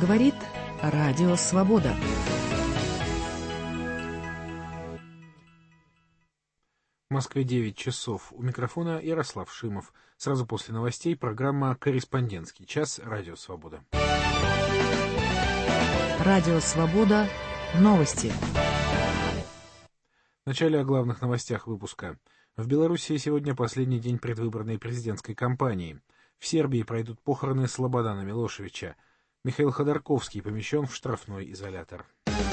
говорит Радио Свобода. В Москве 9 часов. У микрофона Ярослав Шимов. Сразу после новостей программа «Корреспондентский час. Радио Свобода». Радио Свобода. Новости. Вначале о главных новостях выпуска. В Белоруссии сегодня последний день предвыборной президентской кампании. В Сербии пройдут похороны Слободана Милошевича. Михаил Ходорковский помещен в штрафной изолятор.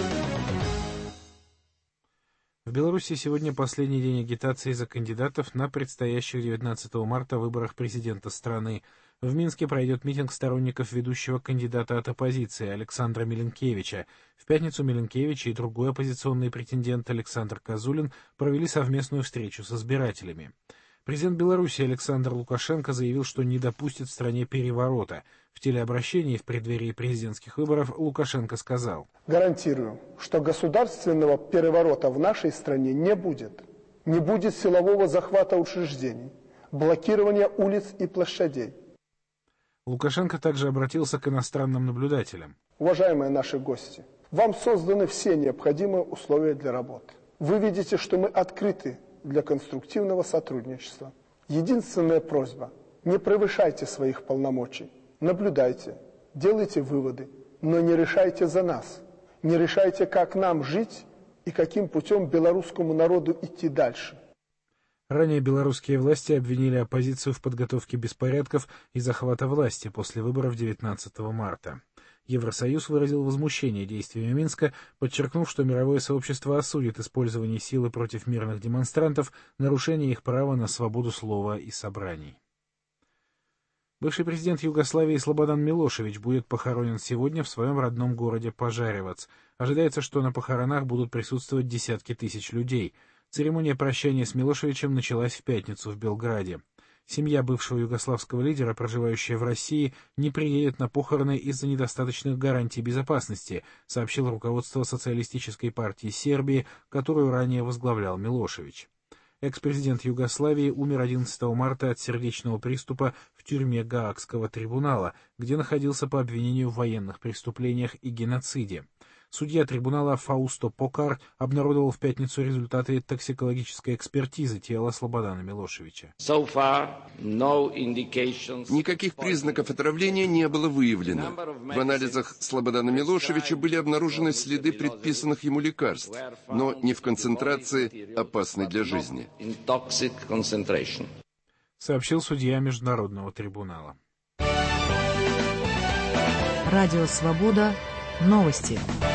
В Беларуси сегодня последний день агитации за кандидатов на предстоящих 19 марта выборах президента страны. В Минске пройдет митинг сторонников ведущего кандидата от оппозиции Александра Миленкевича. В пятницу Миленкевич и другой оппозиционный претендент Александр Козулин провели совместную встречу с избирателями. Президент Беларуси Александр Лукашенко заявил, что не допустит в стране переворота. В телеобращении в преддверии президентских выборов Лукашенко сказал: «Гарантирую, что государственного переворота в нашей стране не будет. Не будет силового захвата учреждений, блокирования улиц и площадей». Лукашенко также обратился к иностранным наблюдателям. Уважаемые наши гости, вам созданы все необходимые условия для работы. Вы видите, что мы открыты для конструктивного сотрудничества. Единственная просьба: не превышайте своих полномочий, наблюдайте, делайте выводы, но не решайте за нас, не решайте, как нам жить и каким путем белорусскому народу идти дальше. Ранее белорусские власти обвинили оппозицию в подготовке беспорядков и захвата власти после выборов 19 марта. Евросоюз выразил возмущение действиями Минска, подчеркнув, что мировое сообщество осудит использование силы против мирных демонстрантов, нарушение их права на свободу слова и собраний. Бывший президент Югославии Слободан Милошевич будет похоронен сегодня в своем родном городе Пожаревац. Ожидается, что на похоронах будут присутствовать десятки тысяч людей. Церемония прощания с Милошевичем началась в пятницу в Белграде. Семья бывшего югославского лидера, проживающая в России, не приедет на похороны из-за недостаточных гарантий безопасности, сообщило руководство Социалистической партии Сербии, которую ранее возглавлял Милошевич. Экс-президент Югославии умер 11 марта от сердечного приступа в тюрьме Гаагского трибунала, где находился по обвинению в военных преступлениях и геноциде. Судья трибунала Фаусто Покар обнародовал в пятницу результаты токсикологической экспертизы тела Слободана Милошевича. Никаких признаков отравления не было выявлено. В анализах Слободана Милошевича были обнаружены следы предписанных ему лекарств, но не в концентрации, опасной для жизни, сообщил судья Международного трибунала. Радио Свобода. Новости.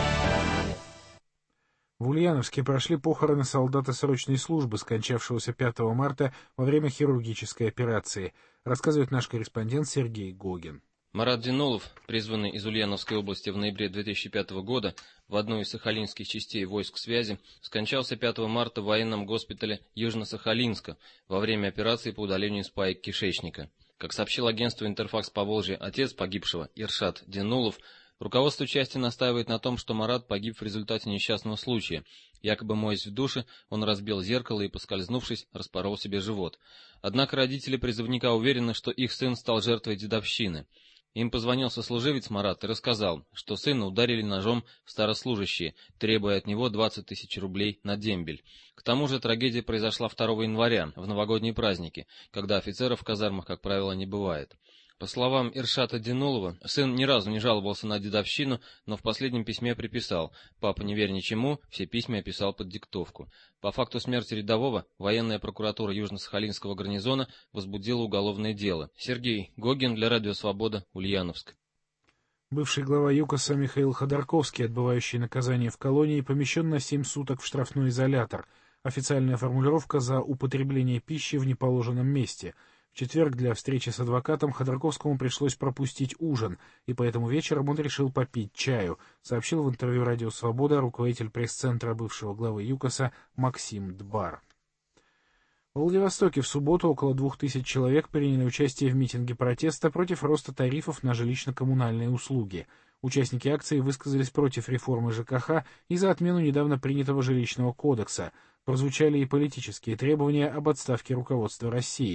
В Ульяновске прошли похороны солдата срочной службы, скончавшегося 5 марта во время хирургической операции, рассказывает наш корреспондент Сергей Гогин. Марат Динулов, призванный из Ульяновской области в ноябре 2005 года в одну из сахалинских частей войск связи, скончался 5 марта в военном госпитале Южно-Сахалинска во время операции по удалению спаек кишечника. Как сообщил агентству «Интерфакс Поволжье», отец погибшего, Иршат Динулов, руководство части настаивает на том, что Марат погиб в результате несчастного случая. Якобы, моясь в душе, он разбил зеркало и, поскользнувшись, распорол себе живот. Однако родители призывника уверены, что их сын стал жертвой дедовщины. Им позвонил сослуживец Марат и рассказал, что сына ударили ножом старослужащие, требуя от него 20 тысяч рублей на дембель. К тому же трагедия произошла 2 января, в новогодние праздники, когда офицеров в казармах, как правило, не бывает. По словам Иршата Динулова, сын ни разу не жаловался на дедовщину, но в последнем письме приписал: «Папа, не верь ничему», все письма писал под диктовку. По факту смерти рядового военная прокуратура Южно-Сахалинского гарнизона возбудила уголовное дело. Сергей Гогин для Радио Свобода, Ульяновск. Бывший глава ЮКОСа Михаил Ходорковский, отбывающий наказание в колонии, помещен на 7 суток в штрафной изолятор. Официальная формулировка: за употребление пищи в неположенном месте. В четверг для встречи с адвокатом Ходорковскому пришлось пропустить ужин, и поэтому вечером он решил попить чаю, сообщил в интервью «Радио Свобода» руководитель пресс-центра бывшего главы ЮКОСа Максим Дбар. В Владивостоке в субботу около 2000 человек приняли участие в митинге протеста против роста тарифов на жилищно-коммунальные услуги. Участники акции высказались против реформы ЖКХ и за отмену недавно принятого жилищного кодекса. Прозвучали и политические требования об отставке руководства России.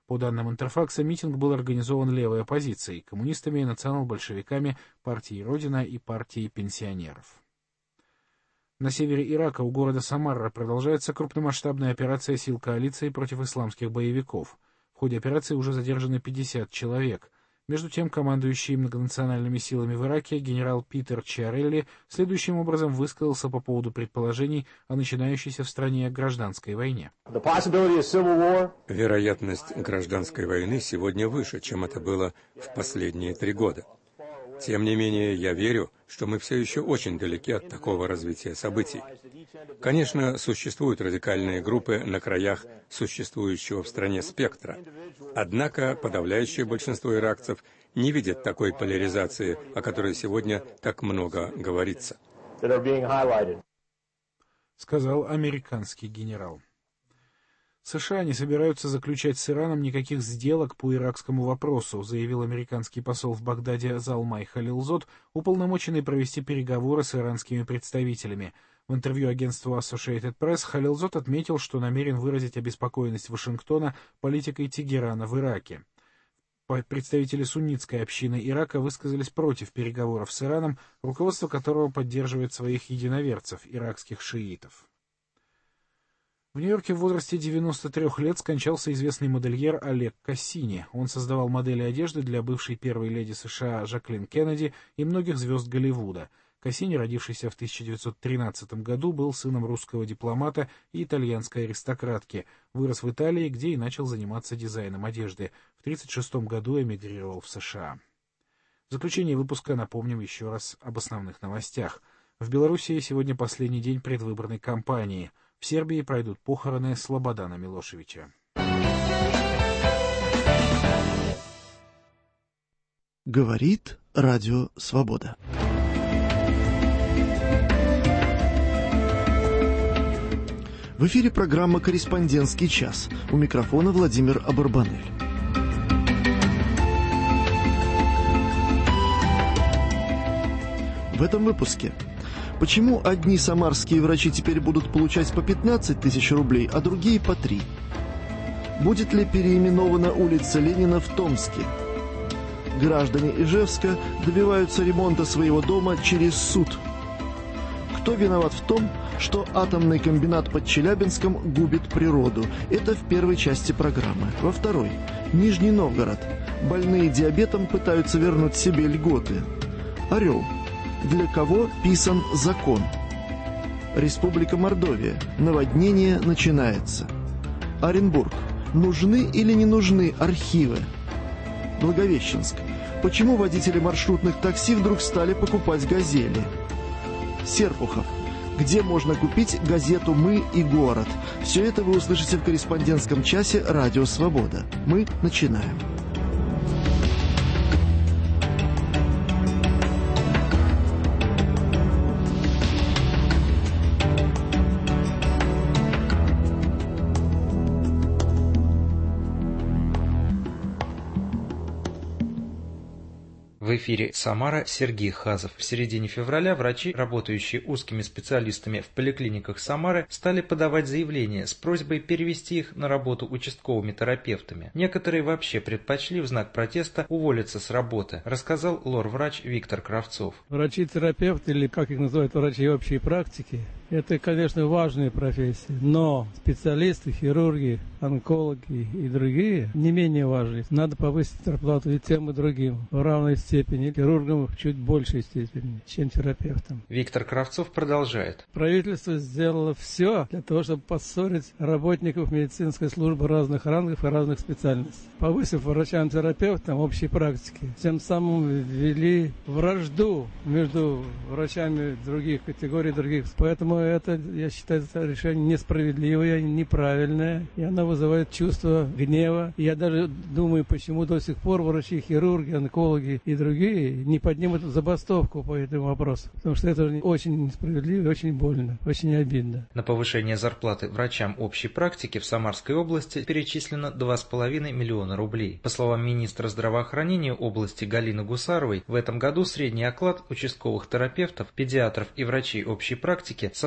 По данным Интерфакса, митинг был организован левой оппозицией, коммунистами, национал-большевиками, партией «Родина» и партией пенсионеров. На севере Ирака у города Самарра продолжается крупномасштабная операция сил коалиции против исламских боевиков. В ходе операции уже задержаны 50 человек. Между тем, командующий многонациональными силами в Ираке генерал Питер Чиарелли следующим образом высказался по поводу предположений о начинающейся в стране гражданской войне. Вероятность гражданской войны сегодня выше, чем это было в последние 3 года. Тем не менее, я верю, что мы все еще очень далеки от такого развития событий. Конечно, существуют радикальные группы на краях существующего в стране спектра. Однако подавляющее большинство иракцев не видит такой поляризации, о которой сегодня так много говорится. Сказал американский генерал. США не собираются заключать с Ираном никаких сделок по иракскому вопросу, заявил американский посол в Багдаде Залмай Халилзод, уполномоченный провести переговоры с иранскими представителями. В интервью агентству Associated Press Халилзод отметил, что намерен выразить обеспокоенность Вашингтона политикой Тегерана в Ираке. Представители суннитской общины Ирака высказались против переговоров с Ираном, руководство которого поддерживает своих единоверцев, иракских шиитов. В Нью-Йорке в возрасте 93 лет скончался известный модельер Олег Кассини. Он создавал модели одежды для бывшей первой леди США Жаклин Кеннеди и многих звезд Голливуда. Кассини, родившийся в 1913 году, был сыном русского дипломата и итальянской аристократки. Вырос в Италии, где и начал заниматься дизайном одежды. В 1936 году эмигрировал в США. В заключение выпуска напомним еще раз об основных новостях. В Белоруссии сегодня последний день предвыборной кампании. В Сербии пройдут похороны Слободана Милошевича. Говорит Радио Свобода. В эфире программа «Корреспондентский час». У микрофона Владимир Абарбанель. В этом выпуске. Почему одни самарские врачи теперь будут получать по 15 тысяч рублей, а другие по 3? Будет ли переименована улица Ленина в Томске? Граждане Ижевска добиваются ремонта своего дома через суд. Кто виноват в том, что атомный комбинат под Челябинском губит природу? Это в первой части программы. Во второй. Нижний Новгород. Больные диабетом пытаются вернуть себе льготы. Орел. Для кого писан закон? Республика Мордовия. Наводнение начинается. Оренбург. Нужны или не нужны архивы? Благовещенск. Почему водители маршрутных такси вдруг стали покупать «Газели»? Серпухов. Где можно купить газету «Мы и город»? Все это вы услышите в корреспондентском часе «Радио Свобода». Мы начинаем. В эфире Самара, Сергей Хазов. В середине февраля врачи, работающие узкими специалистами в поликлиниках Самары, стали подавать заявления с просьбой перевести их на работу участковыми терапевтами. Некоторые вообще предпочли в знак протеста уволиться с работы, рассказал лор-врач Виктор Кравцов. Врачи-терапевты, или как их называют врачи общей практики, это, конечно, важные профессии, но специалисты, хирурги, онкологи и другие не менее важны. Надо повысить зарплату и тем, и другим в равной степени, хирургам в чуть большей степени, чем терапевтам. Виктор Кравцов продолжает. Правительство сделало все для того, чтобы поссорить работников медицинской службы разных рангов и разных специальностей, повысив врачам-терапевтам общей практики. Тем самым ввели вражду между врачами других категорий, других. Поэтому это, я считаю, это решение несправедливое, неправильное, и оно вызывает чувство гнева. И я даже думаю, почему до сих пор врачи, хирурги, онкологи и другие не поднимут забастовку по этому вопросу. Потому что это очень несправедливо, очень больно, очень обидно. На повышение зарплаты врачам общей практики в Самарской области перечислено 2,5 миллиона рублей. По словам министра здравоохранения области Галины Гусаровой, в этом году средний оклад участковых терапевтов, педиатров и врачей общей практики составил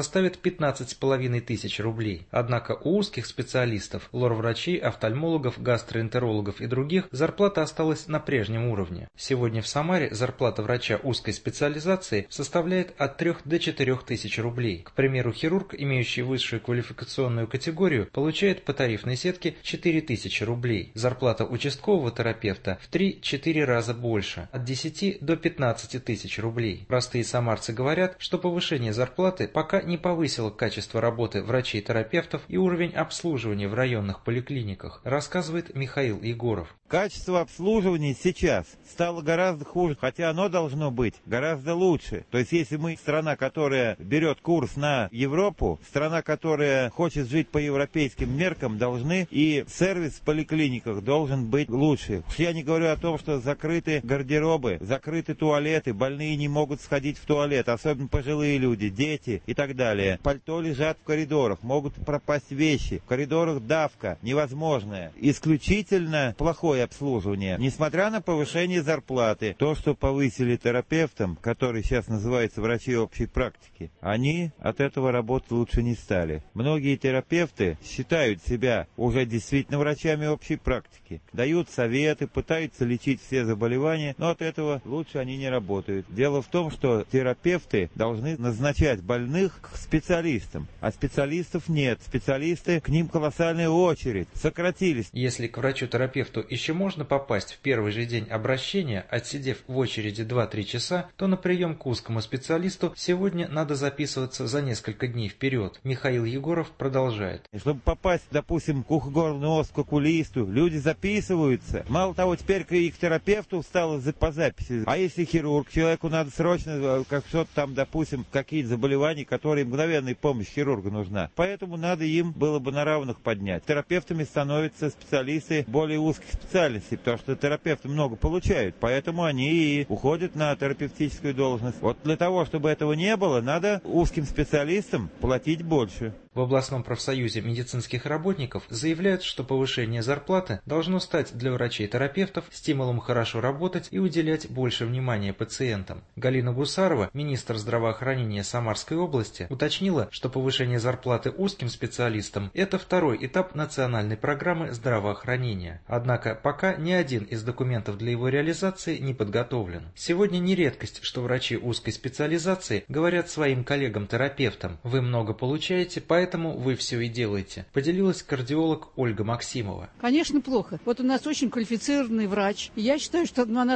составит 15,5 тысяч рублей. Однако у узких специалистов, лор-врачей, офтальмологов, гастроэнтерологов и других зарплата осталась на прежнем уровне. Сегодня в Самаре зарплата врача узкой специализации составляет от 3 до 4 тысяч рублей. К примеру, хирург, имеющий высшую квалификационную категорию, получает по тарифной сетке 4 тысячи рублей. Зарплата участкового терапевта в 3-4 раза больше, от 10 до 15 тысяч рублей. Простые самарцы говорят, что повышение зарплаты пока не повысило качество работы врачей-терапевтов и уровень обслуживания в районных поликлиниках, рассказывает Михаил Егоров. Качество обслуживания сейчас стало гораздо хуже, хотя оно должно быть гораздо лучше. То есть если мы страна, которая берет курс на Европу, страна, которая хочет жить по европейским меркам, должны и сервис в поликлиниках должен быть лучше. Я не говорю о том, что закрыты гардеробы, закрыты туалеты, больные не могут сходить в туалет, особенно пожилые люди, дети и так далее. Пальто лежат в коридорах, могут пропасть вещи, в коридорах давка невозможная. Исключительно плохое обслуживание. Несмотря на повышение зарплаты, то, что повысили терапевтам, которые сейчас называются врачи общей практики, они от этого работать лучше не стали. Многие терапевты считают себя уже действительно врачами общей практики, дают советы, пытаются лечить все заболевания, но от этого лучше они не работают. Дело в том, что терапевты должны назначать больных к специалистам, а специалистов нет. Специалисты, к ним колоссальная очередь, сократились. Если к врачу-терапевту еще можно попасть в первый же день обращения, отсидев в очереди 2-3 часа, то на прием к узкому специалисту сегодня надо записываться за несколько дней вперед. Михаил Егоров продолжает. Чтобы попасть, допустим, к ухо-горлу нос, к окулисту, люди записываются. Мало того, теперь и к терапевту стало по записи. А если хирург, человеку надо срочно, как что-то там, допустим, какие-то заболевания, которые мгновенная помощь хирурга нужна. Поэтому надо им было бы на равных поднять. Терапевтами становятся специалисты более узких специальностей, потому что терапевты много получают, поэтому они и уходят на терапевтическую должность. Вот для того, чтобы этого не было, надо узким специалистам платить больше. В областном профсоюзе медицинских работников заявляют, что повышение зарплаты должно стать для врачей-терапевтов стимулом хорошо работать и уделять больше внимания пациентам. Галина Гусарова, министр здравоохранения Самарской области, уточнила, что повышение зарплаты узким специалистам – это второй этап национальной программы здравоохранения. Однако пока ни один из документов для его реализации не подготовлен. Сегодня не редкость, что врачи узкой специализации говорят своим коллегам-терапевтам: «Вы много получаете, поэтому вы все и делаете», поделилась кардиолог Ольга Максимова. Конечно, плохо. Вот у нас очень квалифицированный врач. Я считаю, что она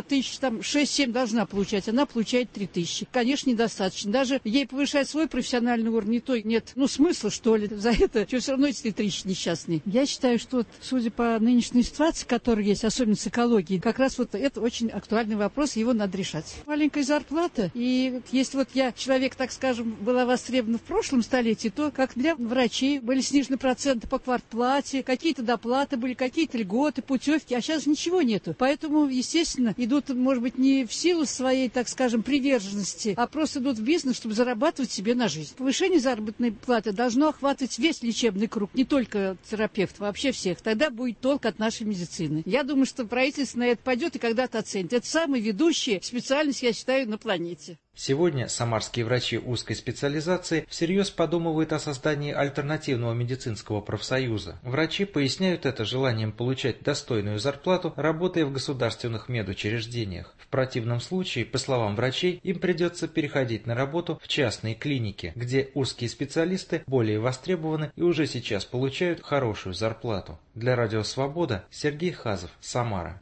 6-7 должна получать. Она получает 3000. Конечно, недостаточно. Даже ей повышать свой профессиональный уровень, и то нет. Смысла, что ли, за это? Все равно эти 3000 несчастные. Я считаю, что судя по нынешней ситуации, которая есть, особенно с экологией, как раз это очень актуальный вопрос, его надо решать. Маленькая зарплата. И если я человек, так скажем, была востребована в прошлом столетии, то как для врачей были снижены проценты по квартплате, какие-то доплаты были, какие-то льготы, путевки, а сейчас ничего нету. Поэтому, естественно, идут, может быть, не в силу своей, так скажем, приверженности, а просто идут в бизнес, чтобы зарабатывать себе на жизнь. Повышение заработной платы должно охватывать весь лечебный круг, не только терапевтов, вообще всех. Тогда будет толк от нашей медицины. Я думаю, что правительство на это пойдет и когда-то оценит. Это самая ведущая специальность, я считаю, на планете. Сегодня самарские врачи узкой специализации всерьез подумывают о создании альтернативного медицинского профсоюза. Врачи поясняют это желанием получать достойную зарплату, работая в государственных медучреждениях. В противном случае, по словам врачей, им придется переходить на работу в частные клиники, где узкие специалисты более востребованы и уже сейчас получают хорошую зарплату. Для Радио Свобода Сергей Хазов, Самара.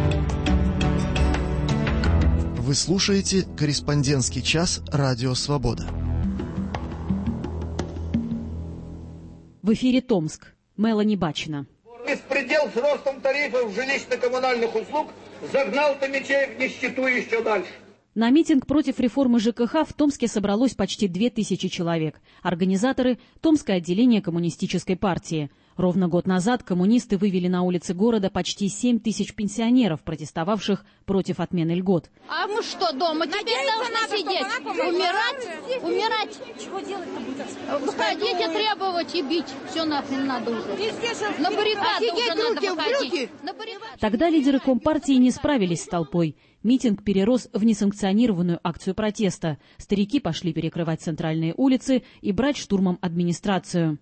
Вы слушаете «Корреспондентский час» Радио Свобода. В эфире Томск. Мелани Бачина. Беспредел с ростом тарифов жилищно-коммунальных услуг загнал Томичей в нищету еще дальше. На митинг против реформы ЖКХ в Томске собралось почти 2000 человек. Организаторы – Томское отделение Коммунистической партии. Ровно год назад коммунисты вывели на улицы города почти 7 тысяч пенсионеров, протестовавших против отмены льгот. А мы что, дома теперь должны сидеть? Умирать? Чего делать-то будете? Выходить и требовать, и бить. Все нахрен надо уже. На баррикады уже надо выходить. Тогда лидеры Компартии не справились с толпой. Митинг перерос в несанкционированную акцию протеста. Старики пошли перекрывать центральные улицы и брать штурмом администрацию.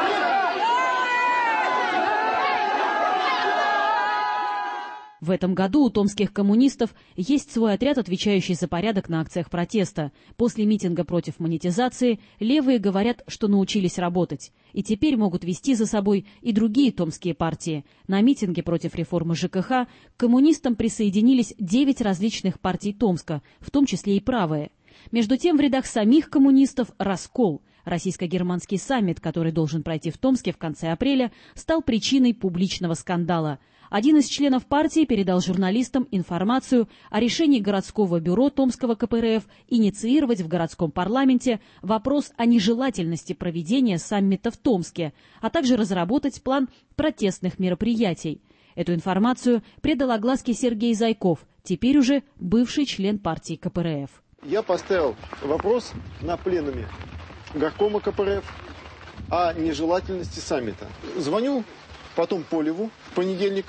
В этом году у томских коммунистов есть свой отряд, отвечающий за порядок на акциях протеста. После митинга против монетизации левые говорят, что научились работать. И теперь могут вести за собой и другие томские партии. На митинге против реформы ЖКХ к коммунистам присоединились 9 различных партий Томска, в том числе и правые. Между тем в рядах самих коммунистов раскол. Российско-германский саммит, который должен пройти в Томске в конце апреля, стал причиной публичного скандала. Один из членов партии передал журналистам информацию о решении городского бюро Томского КПРФ инициировать в городском парламенте вопрос о нежелательности проведения саммита в Томске, а также разработать план протестных мероприятий. Эту информацию предал огласке Сергей Зайков, теперь уже бывший член партии КПРФ. Я поставил вопрос на пленуме горкома КПРФ о нежелательности саммита. Звоню потом Полеву в понедельник,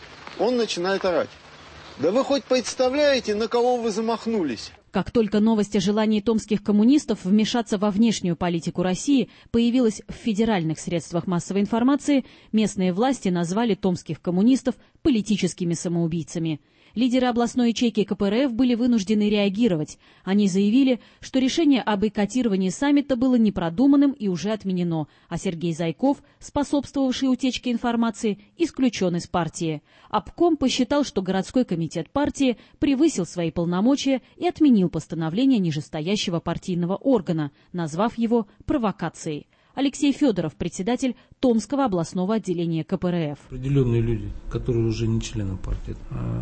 он начинает орать. Да вы хоть представляете, на кого вы замахнулись? Как только новость о желании томских коммунистов вмешаться во внешнюю политику России появилась в федеральных средствах массовой информации, местные власти назвали томских коммунистов политическими самоубийцами. Лидеры областной ячейки КПРФ были вынуждены реагировать. Они заявили, что решение о бойкотировании саммита было непродуманным и уже отменено, а Сергей Зайков, способствовавший утечке информации, исключен из партии. Обком посчитал, что городской комитет партии превысил свои полномочия и отменил постановление нижестоящего партийного органа, назвав его провокацией. Алексей Федоров, председатель Томского областного отделения КПРФ. Определенные люди, которые уже не члены партии,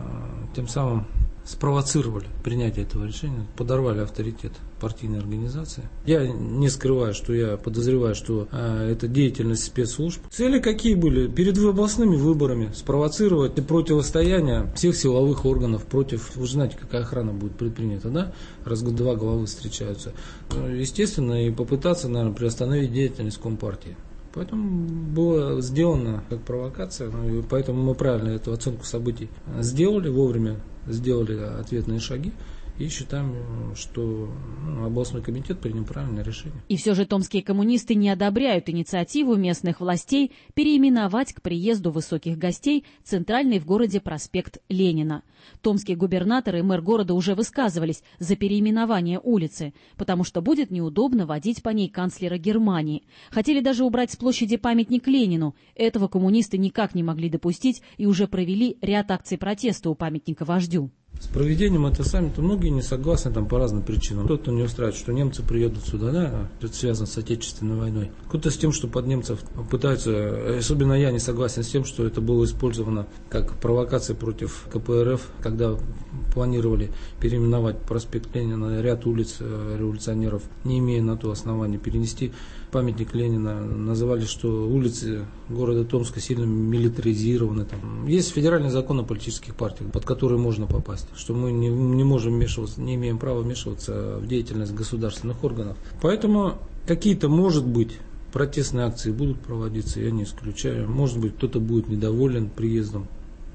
тем самым спровоцировали принятие этого решения, подорвали авторитет партийной организации. Я не скрываю, что я подозреваю, что это деятельность спецслужб. Цели какие были? Перед областными выборами спровоцировать противостояние всех силовых органов против... Вы же знаете, какая охрана будет предпринята, да? Раз в год два главы встречаются. Естественно, и попытаться, наверное, приостановить деятельность Компартии. Поэтому было сделано как провокация, и поэтому мы правильно эту оценку событий сделали, вовремя сделали ответные шаги. И считаем, что областной комитет принял правильное решение. И все же томские коммунисты не одобряют инициативу местных властей переименовать к приезду высоких гостей центральный в городе проспект Ленина. Томский губернатор и мэр города уже высказывались за переименование улицы, потому что будет неудобно водить по ней канцлера Германии. Хотели даже убрать с площади памятник Ленину. Этого коммунисты никак не могли допустить и уже провели ряд акций протеста у памятника вождю. С проведением этого саммита многие не согласны там по разным причинам. Кто-то не устраивает, что немцы приедут сюда, да, это связано с Отечественной войной. Кто-то с тем, что под немцев пытаются, особенно я не согласен с тем, что это было использовано как провокация против КПРФ, когда планировали переименовать проспект Ленина, ряд улиц революционеров, не имея на то основания перенести памятник Ленина. Называли, что улицы города Томска сильно милитаризированы. Там. Есть федеральный закон о политических партиях, под который можно попасть, что мы не можем вмешиваться, не имеем права вмешиваться в деятельность государственных органов. Поэтому какие-то, может быть, протестные акции будут проводиться, я не исключаю. Может быть, кто-то будет недоволен приездом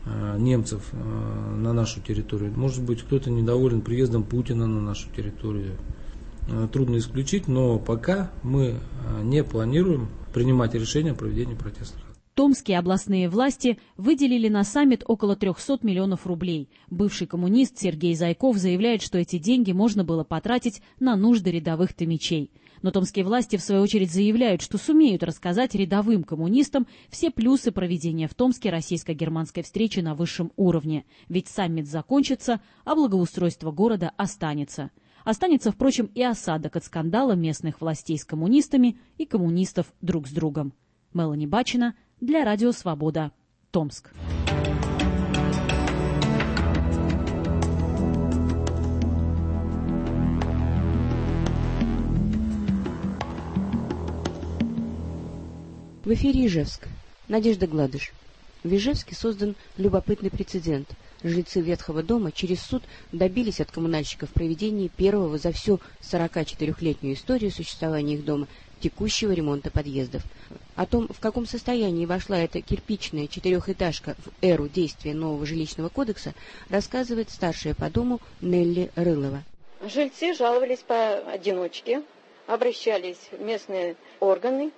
немцев на нашу территорию. Может быть, кто-то недоволен приездом Путина на нашу территорию. Трудно исключить, но пока мы не планируем принимать решение о проведении протестов. Томские областные власти выделили на саммит около 300 миллионов рублей. Бывший коммунист Сергей Зайков заявляет, что эти деньги можно было потратить на нужды рядовых томичей. Но томские власти, в свою очередь, заявляют, что сумеют рассказать рядовым коммунистам все плюсы проведения в Томске российско-германской встречи на высшем уровне. Ведь саммит закончится, а благоустройство города останется. Останется, впрочем, и осадок от скандала местных властей с коммунистами и коммунистов друг с другом. Мелани Бачина для Радио Свобода. Томск. В эфире Ижевск. Надежда Гладыш. В Ижевске создан любопытный прецедент. Жильцы ветхого дома через суд добились от коммунальщиков проведения первого за всю 44-летнюю историю существования их дома текущего ремонта подъездов. О том, в каком состоянии вошла эта кирпичная четырехэтажка в эру действия нового жилищного кодекса, рассказывает старшая по дому Нелли Рылова. Жильцы жаловались поодиночке, обращались в местные органы,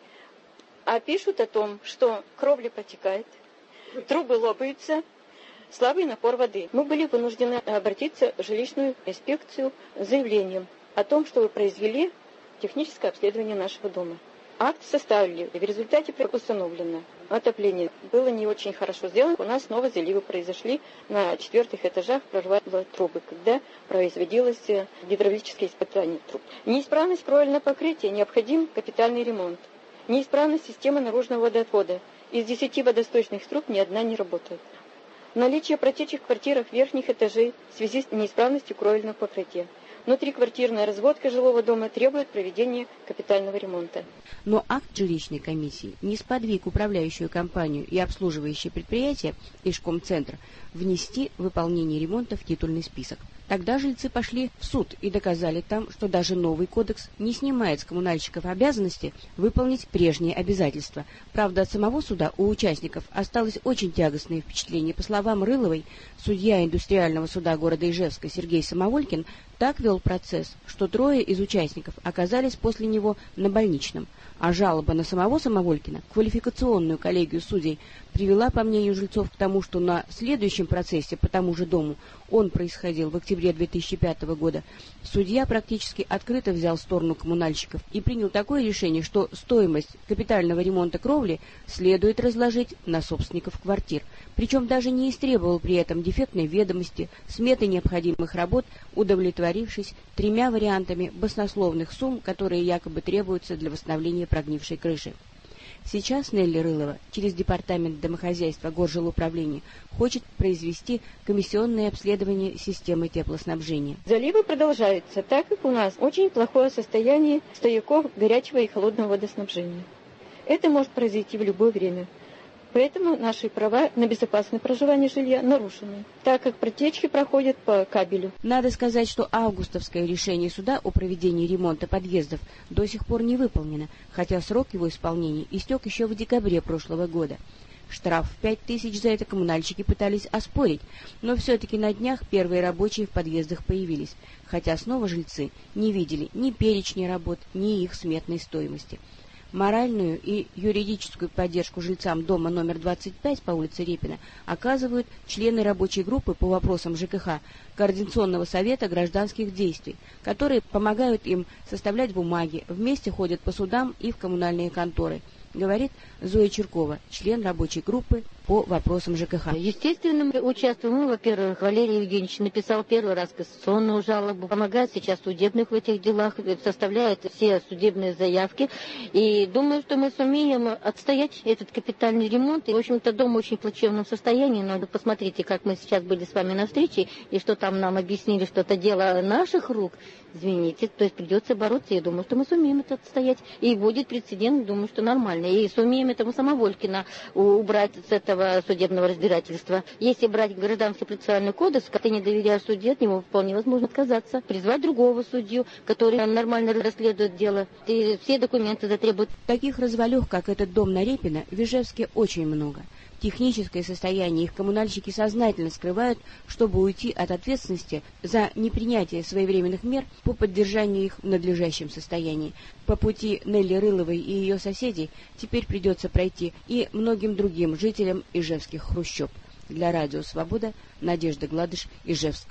а пишут о том, что кровля протекает, трубы лопаются, слабый напор воды. Мы были вынуждены обратиться в жилищную инспекцию с заявлением о том, что вы произвели техническое обследование нашего дома. Акт составили, и в результате установлено. Отопление было не очень хорошо сделано. У нас снова заливы произошли на 4-х этажах, прорвало трубы, когда производилось гидравлическое испытание труб. Неисправность кровельного покрытия, необходим капитальный ремонт. Неисправность системы наружного водоотвода. Из 10 водосточных труб ни одна не работает. Наличие протечек в квартирах верхних этажей в связи с неисправностью кровельного покрытия. Внутриквартирная разводка жилого дома требует проведения капитального ремонта. Но акт жилищной комиссии не сподвиг управляющую компанию и обслуживающее предприятие Ижкомцентр внести выполнение ремонта в титульный список. Тогда жильцы пошли в суд и доказали там, что даже новый кодекс не снимает с коммунальщиков обязанности выполнить прежние обязательства. Правда, от самого суда у участников осталось очень тягостное впечатление. По словам Рыловой, судья индустриального суда города Ижевска Сергей Самоволькин так вел процесс, что 3 из участников оказались после него на больничном, а жалоба на самого Самоволькина, квалификационную коллегию судей, привела, по мнению жильцов, к тому, что на следующем процессе по тому же дому, он происходил в октябре 2005 года, судья практически открыто взял сторону коммунальщиков и принял такое решение, что стоимость капитального ремонта кровли следует разложить на собственников квартир. Причем даже не истребовал при этом дефектной ведомости, сметы необходимых работ, удовлетворившись 3 вариантами баснословных сумм, которые якобы требуются для восстановления прогнившей крыши. Сейчас Нелли Рылова через Департамент домохозяйства Горжилуправления хочет произвести комиссионное обследование системы теплоснабжения. Заливы продолжаются, так как у нас очень плохое состояние стояков горячего и холодного водоснабжения. Это может произойти в любое время. Поэтому наши права на безопасное проживание жилья нарушены, так как протечки проходят по кабелю. Надо сказать, что августовское решение суда о проведении ремонта подъездов до сих пор не выполнено, хотя срок его исполнения истек еще в декабре прошлого года. Штраф в 5000 за это коммунальщики пытались оспорить, но все-таки на днях первые рабочие в подъездах появились, хотя снова жильцы не видели ни перечня работ, ни их сметной стоимости. Моральную и юридическую поддержку жильцам дома номер 25 по улице Репина оказывают члены рабочей группы по вопросам ЖКХ Координационного совета гражданских действий, которые помогают им составлять бумаги, вместе ходят по судам и в коммунальные конторы, говорит Зоя Чиркова, член рабочей группы по вопросам ЖКХ. Естественно, мы участвуем. Во-первых, Валерий Евгеньевич написал первый раз кассационную жалобу, помогает сейчас судебных в этих делах, составляет все судебные заявки. И думаю, что мы сумеем отстоять этот капитальный ремонт. И, в общем-то, дом в очень плачевном состоянии. Но посмотрите, как мы сейчас были с вами на встрече, и что там нам объяснили, что это дело наших рук. Извините, то есть придется бороться. Я думаю, что мы сумеем это отстоять. И будет прецедент, думаю, что нормально. И сумеем этому Самоволькина убрать с этого судебного разбирательства. Если брать гражданский процессуальный кодекс, когда ты не доверяешь судье, от него вполне возможно отказаться. Призвать другого судью, который нормально расследует дело. И все документы затребуют. Таких развалюх, как этот дом на Репина, в Ижевске очень много. Техническое состояние их коммунальщики сознательно скрывают, чтобы уйти от ответственности за непринятие своевременных мер по поддержанию их в надлежащем состоянии. По пути Нелли Рыловой и ее соседей теперь придется пройти и многим другим жителям ижевских хрущоб. Для Радио Свобода Надежда Гладыш, Ижевск.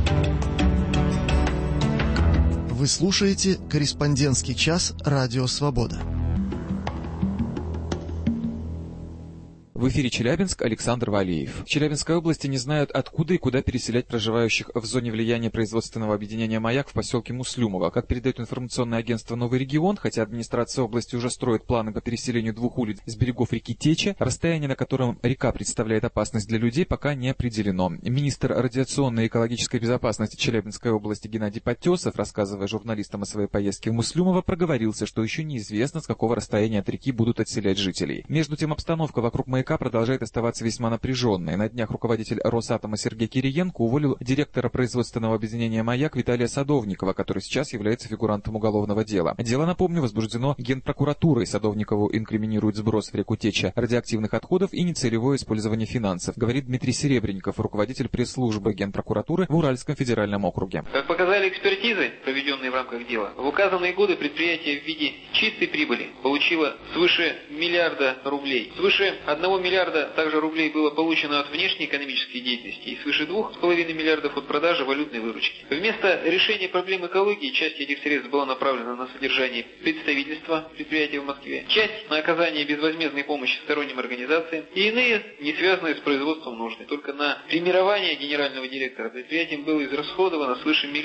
Вы слушаете «Корреспондентский час» Радио Свобода. В эфире Челябинск, Александр Валеев. В Челябинской области не знают, откуда и куда переселять проживающих в зоне влияния производственного объединения «Маяк» в поселке Муслюмово. Как передает информационное агентство «Новый регион», хотя администрация области уже строит планы по переселению 2 улиц с берегов реки Теча, расстояние, на котором река представляет опасность для людей, пока не определено. Министр радиационной и экологической безопасности Челябинской области Геннадий Подтесов, рассказывая журналистам о своей поездке в Муслюмово, проговорился, что еще неизвестно, с какого расстояния от реки будут отселять жителей. Между тем, обстановка вокруг «Маяка» продолжает оставаться весьма напряженной. На днях руководитель Росатома Сергей Кириенко уволил директора производственного объединения «Маяк» Виталия Садовникова, который сейчас является фигурантом уголовного дела. Дело, напомню, возбуждено Генпрокуратурой. Садовникову инкриминирует сброс в реку Теча радиоактивных отходов и нецелевое использование финансов, говорит Дмитрий Серебренников, руководитель пресс-службы Генпрокуратуры в Уральском федеральном округе. Как показали экспертизы, проведенные в рамках дела, в указанные годы предприятие в виде чистой прибыли получило свыше миллиарда рублей. Свыше 1 миллиарда также рублей было получено от внешней экономической деятельности и свыше 2,5 миллиардов от продажи валютной выручки. Вместо решения проблем экологии часть этих средств была направлена на содержание представительства предприятия в Москве, часть на оказание безвозмездной помощи сторонним организациям и иные, не связанные с производством нужды. Только на премирование генерального директора предприятием было израсходовано свыше 1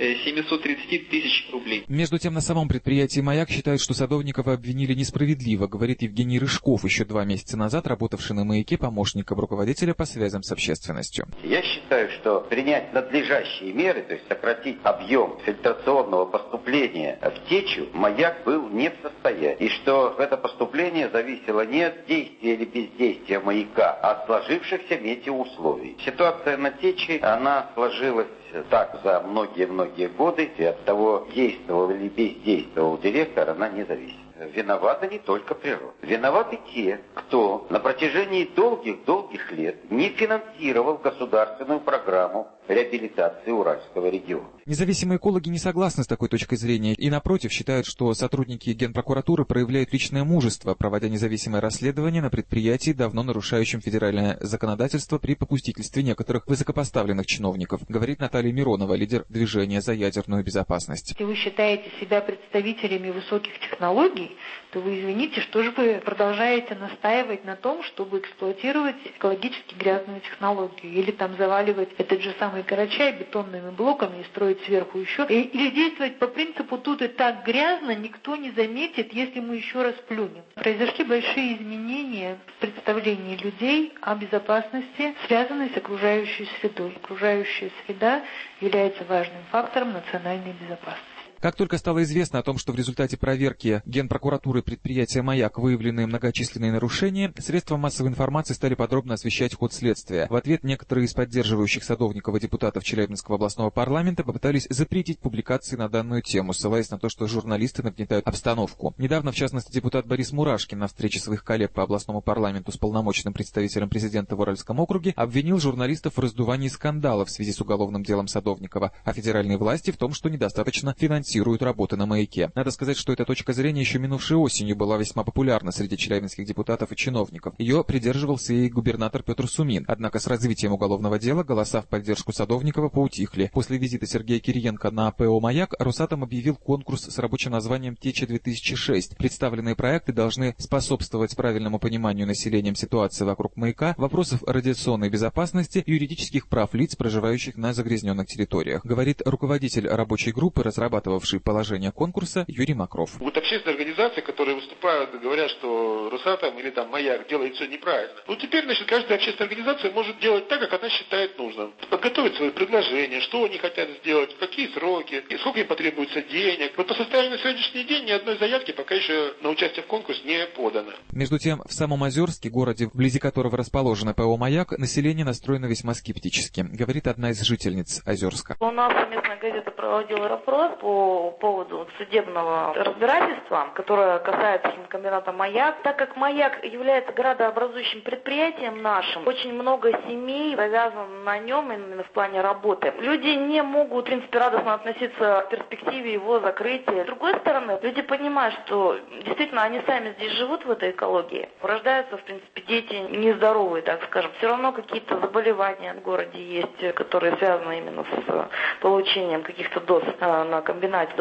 730 000 рублей. Между тем, на самом предприятии «Маяк» считают, что Садовникова обвинили несправедливо, говорит Евгений Рыжков, еще 2 месяца назад работавший на «Маяке» помощником руководителя по связям с общественностью. Я считаю, что принять надлежащие меры, то есть сократить объем фильтрационного поступления в Течу, «Маяк» был не в состоянии. И что это поступление зависело не от действия или бездействия «Маяка», а от сложившихся метеоусловий. Ситуация на Тече, она сложилась так за многие-многие годы, и от того, действовал или бездействовал директор, она не зависит. Виновата не только природа. Виноваты те, кто на протяжении долгих лет не финансировал государственную программу реабилитации Уральского региона. Независимые экологи не согласны с такой точкой зрения и, напротив, считают, что сотрудники Генпрокуратуры проявляют личное мужество, проводя независимое расследование на предприятии, давно нарушающем федеральное законодательство при попустительстве некоторых высокопоставленных чиновников, говорит Наталья Миронова, лидер движения за ядерную безопасность. Если вы считаете себя представителями высоких технологий, то вы извините, что же вы продолжаете настаивать на том, чтобы эксплуатировать экологически грязную технологию, или там заваливать этот же самый Карачай бетонными блоками и строить сверху еще, или действовать по принципу «тут и так грязно, никто не заметит, если мы еще раз плюнем». Произошли большие изменения в представлении людей о безопасности, связанной с окружающей средой. Окружающая среда является важным фактором национальной безопасности. Как только стало известно о том, что в результате проверки Генпрокуратуры предприятия «Маяк» выявлены многочисленные нарушения, средства массовой информации стали подробно освещать ход следствия. В ответ некоторые из поддерживающих Садовникова депутатов Челябинского областного парламента попытались запретить публикации на данную тему, ссылаясь на то, что журналисты нагнетают обстановку. Недавно, в частности, депутат Борис Мурашкин на встрече своих коллег по областному парламенту с полномочным представителем президента в Уральском округе обвинил журналистов в раздувании скандала в связи с уголовным делом Садовникова, а федеральные власти в том, что недостаточно финансируют работы на «Маяке». Надо сказать, что эта точка зрения еще минувшей осенью была весьма популярна среди челябинских депутатов и чиновников. Ее придерживался и губернатор Петр Сумин. Однако с развитием уголовного дела голоса в поддержку Садовникова поутихли. После визита Сергея Кириенко на ПО «Маяк» Росатом объявил конкурс с рабочим названием «Теча-2006». Представленные проекты должны способствовать правильному пониманию населением ситуации вокруг «Маяка», вопросов радиационной безопасности и юридических прав лиц, проживающих на загрязненных территориях, говорит руководитель рабочей группы, разрабатывавший положение конкурса, Юрий Макров. Вот общественные организации, которые выступают и говорят, что Росатом или там «Маяк» делает все неправильно. Ну теперь, значит, каждая общественная организация может делать так, как она считает нужным. Подготовить свои предложения, что они хотят сделать, в какие сроки, и сколько им потребуется денег. Вот по состоянию на сегодняшний день ни одной заявки пока еще на участие в конкурсе не подано. Между тем, в самом Озерске, городе, вблизи которого расположено ПО «Маяк», население настроено весьма скептически, говорит одна из жительниц Озерска. У нас местная газета проводила опрос по поводу судебного разбирательства, которое касается химкомбината «Маяк». Так как «Маяк» является градообразующим предприятием нашим, очень много семей завязано на нем именно в плане работы. Люди не могут, в принципе, радостно относиться к перспективе его закрытия. С другой стороны, люди понимают, что действительно они сами здесь живут в этой экологии. Рождаются, в принципе, дети нездоровые, так скажем. Все равно какие-то заболевания в городе есть, которые связаны именно с получением каких-то доз на комбинате, доз облучения.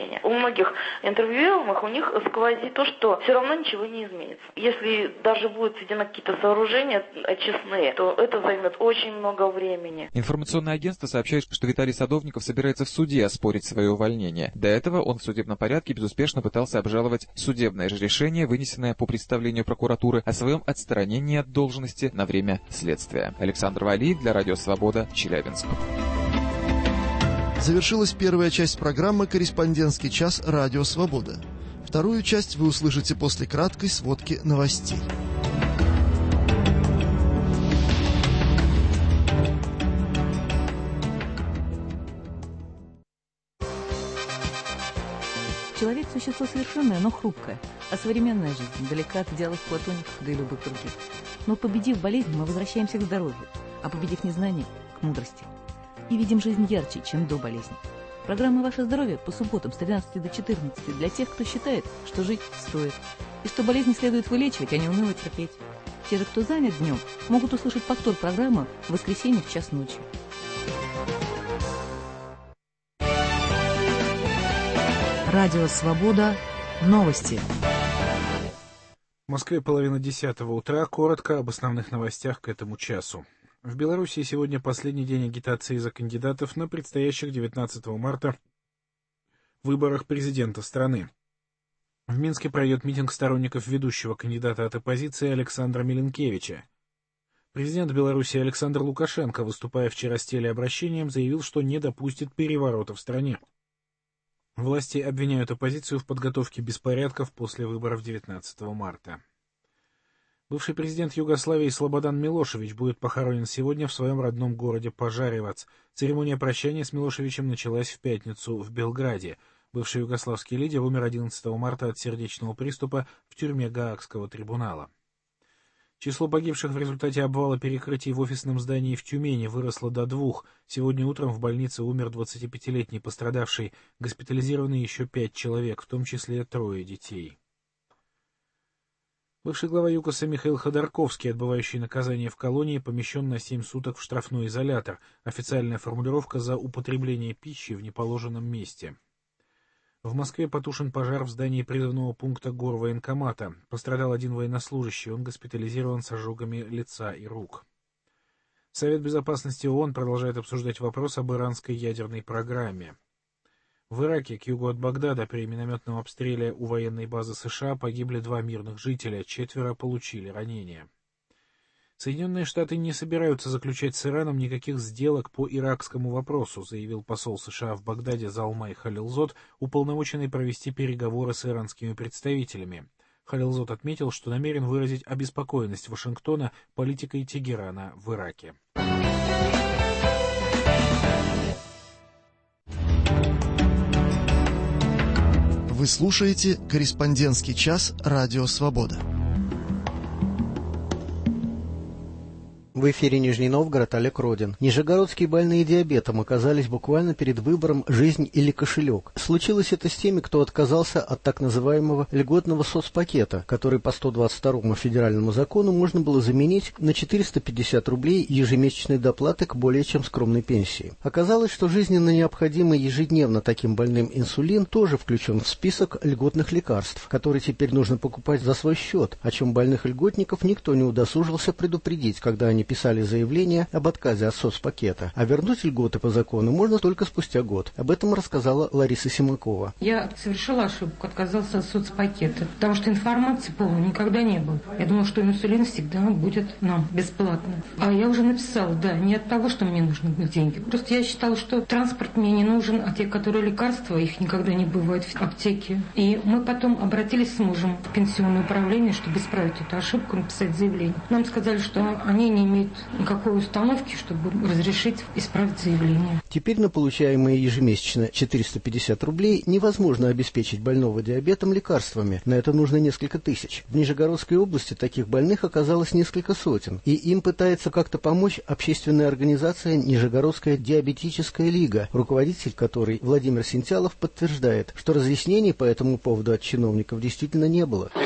обращения. У многих интервьюируемых у них сквозит то, что все равно ничего не изменится. Если даже будут введены какие-то сооружения очистные, то это займет очень много времени. Информационное агентство сообщает, что Виталий Садовников собирается в суде оспорить свое увольнение. До этого он в судебном порядке безуспешно пытался обжаловать судебное же решение, вынесенное по представлению прокуратуры о своем отстранении от должности на время следствия. Александр Валиев для Радио Свобода, Челябинск. Завершилась первая часть программы «Корреспондентский час. Радио Свобода». Вторую часть вы услышите после краткой сводки новостей. Человек – существо совершенное, но хрупкое, а современная жизнь далека от идеалов платоников, да и любых других. Но победив болезнь, мы возвращаемся к здоровью, а победив незнание – к мудрости. И видим жизнь ярче, чем до болезни. Программа «Ваше здоровье» по субботам с 13 до 14 для тех, кто считает, что жить стоит, и что болезни следует вылечивать, а не уныло терпеть. Те же, кто занят днем, могут услышать повтор программы в воскресенье в час ночи. Радио «Свобода». Новости. В Москве 9:30 утра. Коротко об основных новостях к этому часу. В Белоруссии сегодня последний день агитации за кандидатов на предстоящих 19 марта выборах президента страны. В Минске пройдет митинг сторонников ведущего кандидата от оппозиции Александра Миленкевича. Президент Беларуси Александр Лукашенко, выступая вчера с телеобращением, заявил, что не допустит переворота в стране. Власти обвиняют оппозицию в подготовке беспорядков после выборов 19 марта. Бывший президент Югославии Слободан Милошевич будет похоронен сегодня в своем родном городе Пожаревац. Церемония прощания с Милошевичем началась в пятницу в Белграде. Бывший югославский лидер умер 11 марта от сердечного приступа в тюрьме Гаагского трибунала. Число погибших в результате обвала перекрытий в офисном здании в Тюмени выросло до 2. Сегодня утром в больнице умер 25-летний пострадавший. Госпитализированы еще 5 человек, в том числе 3 детей. Бывший глава ЮКОСа Михаил Ходорковский, отбывающий наказание в колонии, помещен на 7 суток в штрафной изолятор. Официальная формулировка за употребление пищи в неположенном месте. В Москве потушен пожар в здании призывного пункта горвоенкомата. Пострадал один военнослужащий, он госпитализирован с ожогами лица и рук. Совет безопасности ООН продолжает обсуждать вопрос об иранской ядерной программе. В Ираке, к югу от Багдада, при минометном обстреле у военной базы США погибли 2 мирных жителя, 4 получили ранения. Соединенные Штаты не собираются заключать с Ираном никаких сделок по иракскому вопросу, заявил посол США в Багдаде Залмай Халилзод, уполномоченный провести переговоры с иранскими представителями. Халилзод отметил, что намерен выразить обеспокоенность Вашингтона политикой Тегерана в Ираке. Вы слушаете «Корреспондентский час. Радио Свобода». В эфире Нижний Новгород, Олег Родин. Нижегородские больные диабетом оказались буквально перед выбором «жизнь или кошелек». Случилось это с теми, кто отказался от так называемого льготного соцпакета, который по 122 федеральному закону можно было заменить на 450 рублей ежемесячной доплаты к более чем скромной пенсии. Оказалось, что жизненно необходимый ежедневно таким больным инсулин тоже включен в список льготных лекарств, которые теперь нужно покупать за свой счет, о чем больных льготников никто не удосужился предупредить, когда они писали заявление об отказе от соцпакета, а вернуть льготы по закону можно только спустя год. Об этом рассказала Лариса Симакова. Я совершила ошибку, отказался от соцпакета, потому что информации полной никогда не было. Я думала, что инсулин всегда будет нам бесплатно. А я уже написала, да, не от того, что мне нужны деньги. Просто я считала, что транспорт мне не нужен, а те, которые лекарства, их никогда не бывает в аптеке. И мы потом обратились с мужем в пенсионное управление, чтобы исправить эту ошибку, написать заявление. Нам сказали, что они не имеют никакой установки, чтобы разрешить исправить заявление. Теперь на получаемые ежемесячно 450 рублей невозможно обеспечить больного диабетом лекарствами. На это нужно несколько тысяч. В Нижегородской области таких больных оказалось несколько сотен. И им пытается как-то помочь общественная организация «Нижегородская диабетическая лига», руководитель которой Владимир Сентялов подтверждает, что разъяснений по этому поводу от чиновников действительно не было. История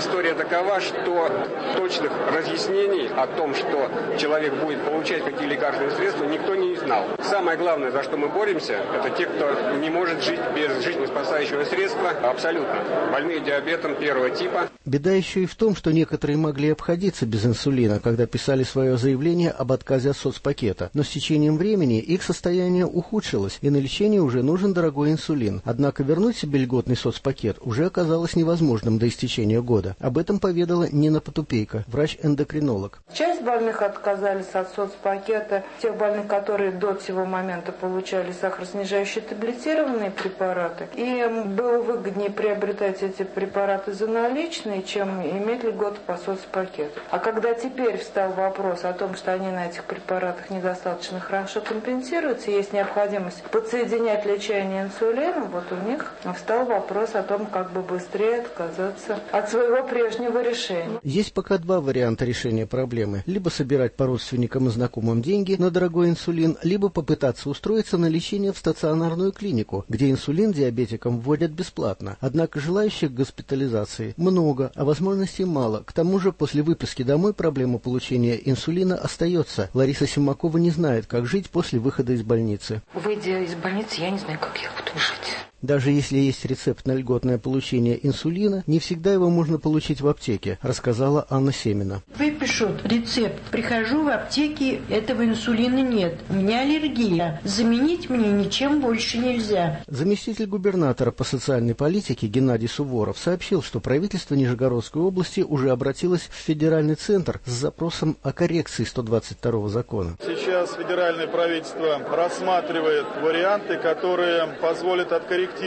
такова, что точных разъяснений о том, что человек будет получать какие лекарственные средства, никто не знал. Самое главное, за что мы боремся, это те, кто не может жить без жизнеспасающего средства, абсолютно. Больные диабетом первого типа. Беда еще и в том, что некоторые могли обходиться без инсулина, когда писали свое заявление об отказе от соцпакета. Но с течением времени их состояние ухудшилось, и на лечение уже нужен дорогой инсулин. Однако вернуть себе льготный соцпакет уже оказалось невозможным до истечения года. Об этом поведала Нина Потупейко, врач-эндокринолог. Часть больных отказались от соцпакета, тех больных, которые до сего момента получали сахароснижающие таблетированные препараты. И им было выгоднее приобретать эти препараты за наличные, чем иметь льготу по соцпакету. А когда теперь встал вопрос о том, что они на этих препаратах недостаточно хорошо компенсируются, есть необходимость подсоединять лечение инсулином, вот у них встал вопрос о том, как бы быстрее отказаться от своего прежнего решения. Есть пока два варианта решения проблемы. Либо собирать по родственникам и знакомым деньги на дорогой инсулин, либо попытаться устроиться на лечение в стационарную клинику, где инсулин диабетикам вводят бесплатно. Однако желающих к госпитализации много, а возможностей мало. К тому же после выписки домой проблема получения инсулина остается. Лариса Симакова не знает, как жить после выхода из больницы. Выйдя из больницы, я не знаю, как я буду жить. Даже если есть рецепт на льготное получение инсулина, не всегда его можно получить в аптеке, рассказала Анна Семина. Выпишут рецепт. Прихожу в аптеке, этого инсулина нет. У меня аллергия. Заменить мне ничем больше нельзя. Заместитель губернатора по социальной политике Геннадий Суворов сообщил, что правительство Нижегородской области уже обратилось в федеральный центр с запросом о коррекции 122 закона. Сейчас федеральное правительство рассматривает варианты, которые позволят откорректировать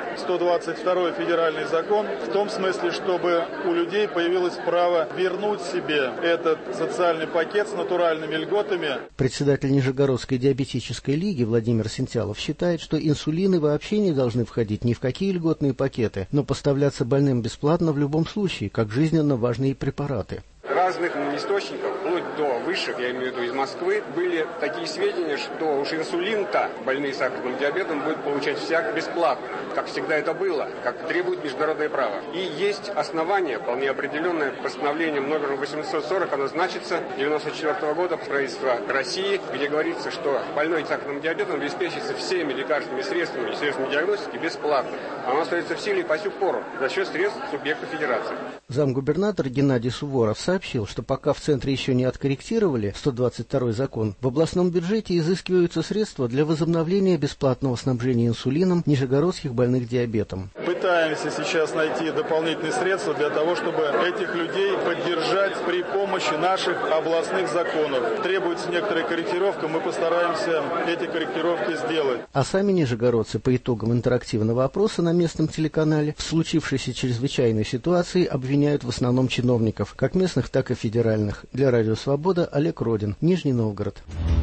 122 федеральный закон в том смысле, чтобы у людей появилось право вернуть себе этот социальный пакет с натуральными льготами. Председатель Нижегородской диабетической лиги Владимир Сентялов считает, что инсулины вообще не должны входить ни в какие льготные пакеты, но поставляться больным бесплатно в любом случае, как жизненно важные препараты. Разных источников, вплоть до высших, я имею в виду из Москвы, были такие сведения, что уж инсулин-то больные сахарным диабетом будут получать всяк бесплатно, как всегда это было, как требует международное право. И есть основания, вполне определенное, постановлением номер 840, оно значится 1994 года правительства России, где говорится, что больной сахарным диабетом обеспечится всеми лекарственными средствами и средствами диагностики бесплатно. Оно остается в силе по сю пору за счет средств субъекта федерации. Замгубернатор Геннадий Суворов сообщил, что пока в центре еще не откорректировали 122 закон, в областном бюджете изыскиваются средства для возобновления бесплатного снабжения инсулином нижегородских больных диабетом. Пытаемся сейчас найти дополнительные средства для того, чтобы этих людей поддержать при помощи наших областных законов. Требуется некоторая корректировка, мы постараемся эти корректировки сделать. А сами нижегородцы по итогам интерактивного опроса на местном телеканале в случившейся чрезвычайной ситуации обвиняют в основном чиновников, как местных, так и федеральных. Для Радио Свобода Олег Родин, Нижний Новгород.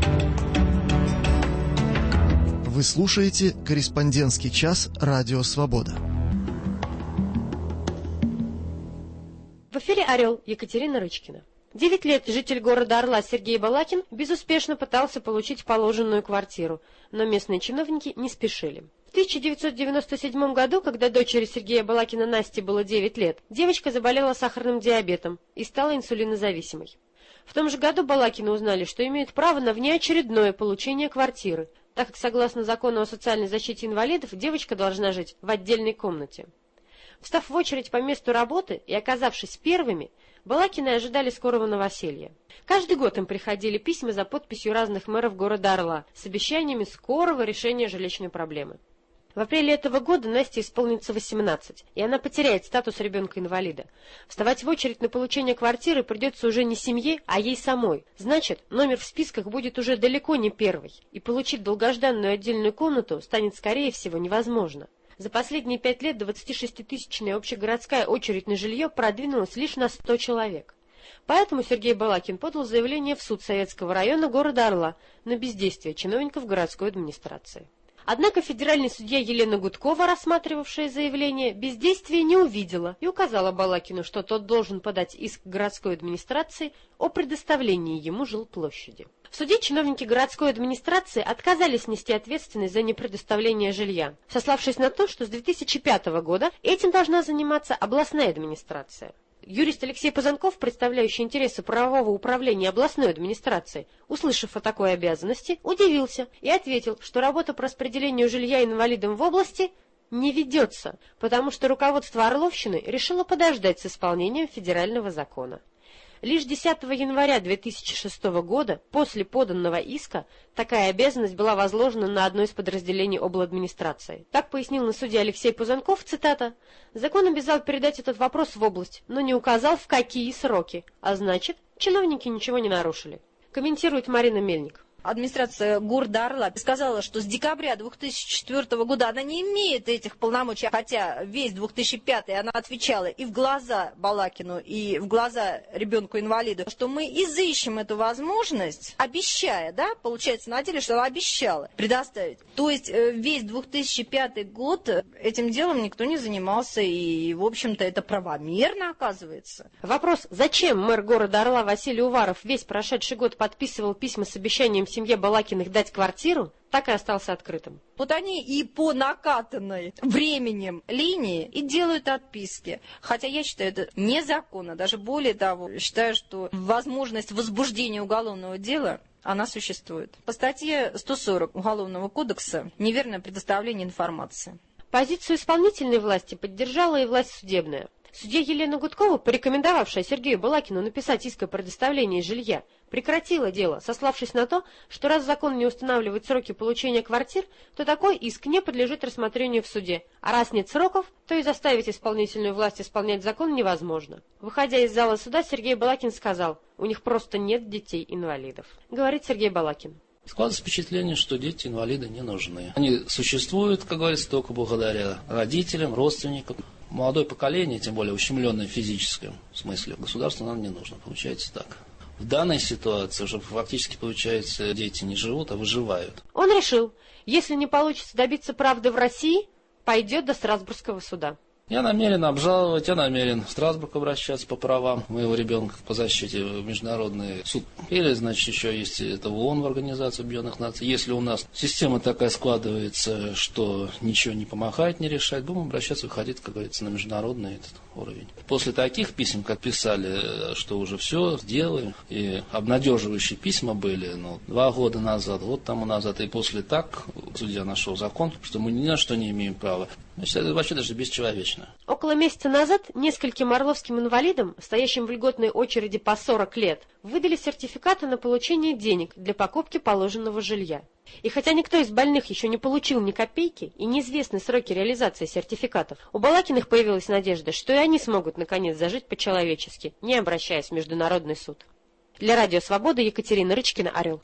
Вы слушаете «Корреспондентский час» Радио Свобода. В эфире «Орел», Екатерина Рычкина. 9 лет житель города Орла Сергей Балакин безуспешно пытался получить положенную квартиру, но местные чиновники не спешили. В 1997 году, когда дочери Сергея Балакина Насте было 9 лет, девочка заболела сахарным диабетом и стала инсулинозависимой. В том же году Балакины узнали, что имеют право на внеочередное получение квартиры, так как согласно закону о социальной защите инвалидов девочка должна жить в отдельной комнате. Встав в очередь по месту работы и оказавшись первыми, Балакины ожидали скорого новоселья. Каждый год им приходили письма за подписью разных мэров города Орла с обещаниями скорого решения жилищной проблемы. В апреле этого года Насте исполнится 18, и она потеряет статус ребенка-инвалида. Вставать в очередь на получение квартиры придется уже не семье, а ей самой. Значит, номер в списках будет уже далеко не первый, и получить долгожданную отдельную комнату станет, скорее всего, невозможно. За последние 5 лет 26-тысячная общегородская очередь на жилье продвинулась лишь на 100 человек. Поэтому Сергей Балакин подал заявление в суд Советского района города Орла на бездействие чиновников городской администрации. Однако федеральный судья Елена Гудкова, рассматривавшая заявление, бездействия не увидела и указала Балакину, что тот должен подать иск городской администрации о предоставлении ему жилплощади. В суде чиновники городской администрации отказались нести ответственность за непредоставление жилья, сославшись на то, что с 2005 года этим должна заниматься областная администрация. Юрист Алексей Пузанков, представляющий интересы правового управления областной администрации, услышав о такой обязанности, удивился и ответил, что работа по распределению жилья инвалидам в области не ведется, потому что руководство Орловщины решило подождать с исполнением федерального закона. Лишь 10 января 2006 года, после поданного иска, такая обязанность была возложена на одно из подразделений обладминистрации. Так пояснил на суде Алексей Пузанков, цитата, «Закон обязал передать этот вопрос в область, но не указал, в какие сроки, а значит, чиновники ничего не нарушили». Комментирует Марина Мельник. Администрация города Орла сказала, что с декабря 2004 года она не имеет этих полномочий, хотя весь 2005 она отвечала и в глаза Балакину, и в глаза ребенку-инвалиду, что мы изыщем эту возможность, обещая, да, получается на деле, что она обещала предоставить. То есть весь 2005 год этим делом никто не занимался, и, в общем-то, это правомерно оказывается. Вопрос, зачем мэр города Орла Василий Уваров весь прошедший год подписывал письма с обещанием семье Балакиных дать квартиру, так и остался открытым. Вот они и по накатанной временем линии и делают отписки. Хотя я считаю, это незаконно. Даже более того, считаю, что возможность возбуждения уголовного дела, она существует. По статье 140 Уголовного кодекса «Неверное предоставление информации». Позицию исполнительной власти поддержала и власть судебная. Судья Елена Гудкова, порекомендовавшая Сергею Балакину написать иск о предоставлении жилья, прекратила дело, сославшись на то, что раз закон не устанавливает сроки получения квартир, то такой иск не подлежит рассмотрению в суде, а раз нет сроков, то и заставить исполнительную власть исполнять закон невозможно. Выходя из зала суда, Сергей Балакин сказал, у них просто нет детей-инвалидов. Говорит Сергей Балакин. Складывается впечатление, что дети-инвалиды не нужны. Они существуют, как говорится, только благодаря родителям, родственникам. Молодое поколение, тем более ущемленное в физическом смысле, государству нам не нужно. Получается так. В данной ситуации уже фактически, получается, дети не живут, а выживают. Он решил, если не получится добиться правды в России, пойдет до Страсбургского суда. Я намерен обжаловать, я намерен в Страсбург обращаться по правам моего ребенка по защите в Международный суд. Или, значит, еще есть это в ООН, в Организацию Объединенных Наций. Если у нас система такая складывается, что ничего не помогает, не решает, будем обращаться, выходить, как говорится, на международный этот уровень. После таких писем, как писали, что уже все сделаем, и обнадеживающие письма были 2 года назад, год тому назад, и после так судья нашел закон, что мы ни на что не имеем права. Значит, это вообще даже бесчеловечно. Около месяца назад нескольким орловским инвалидам, стоящим в льготной очереди по 40 лет, выдали сертификаты на получение денег для покупки положенного жилья. И хотя никто из больных еще не получил ни копейки и неизвестны сроки реализации сертификатов, у Балакиных появилась надежда, что и они смогут наконец зажить по-человечески, не обращаясь в Международный суд. Для Радио Свобода Екатерина Рычкина, Орел.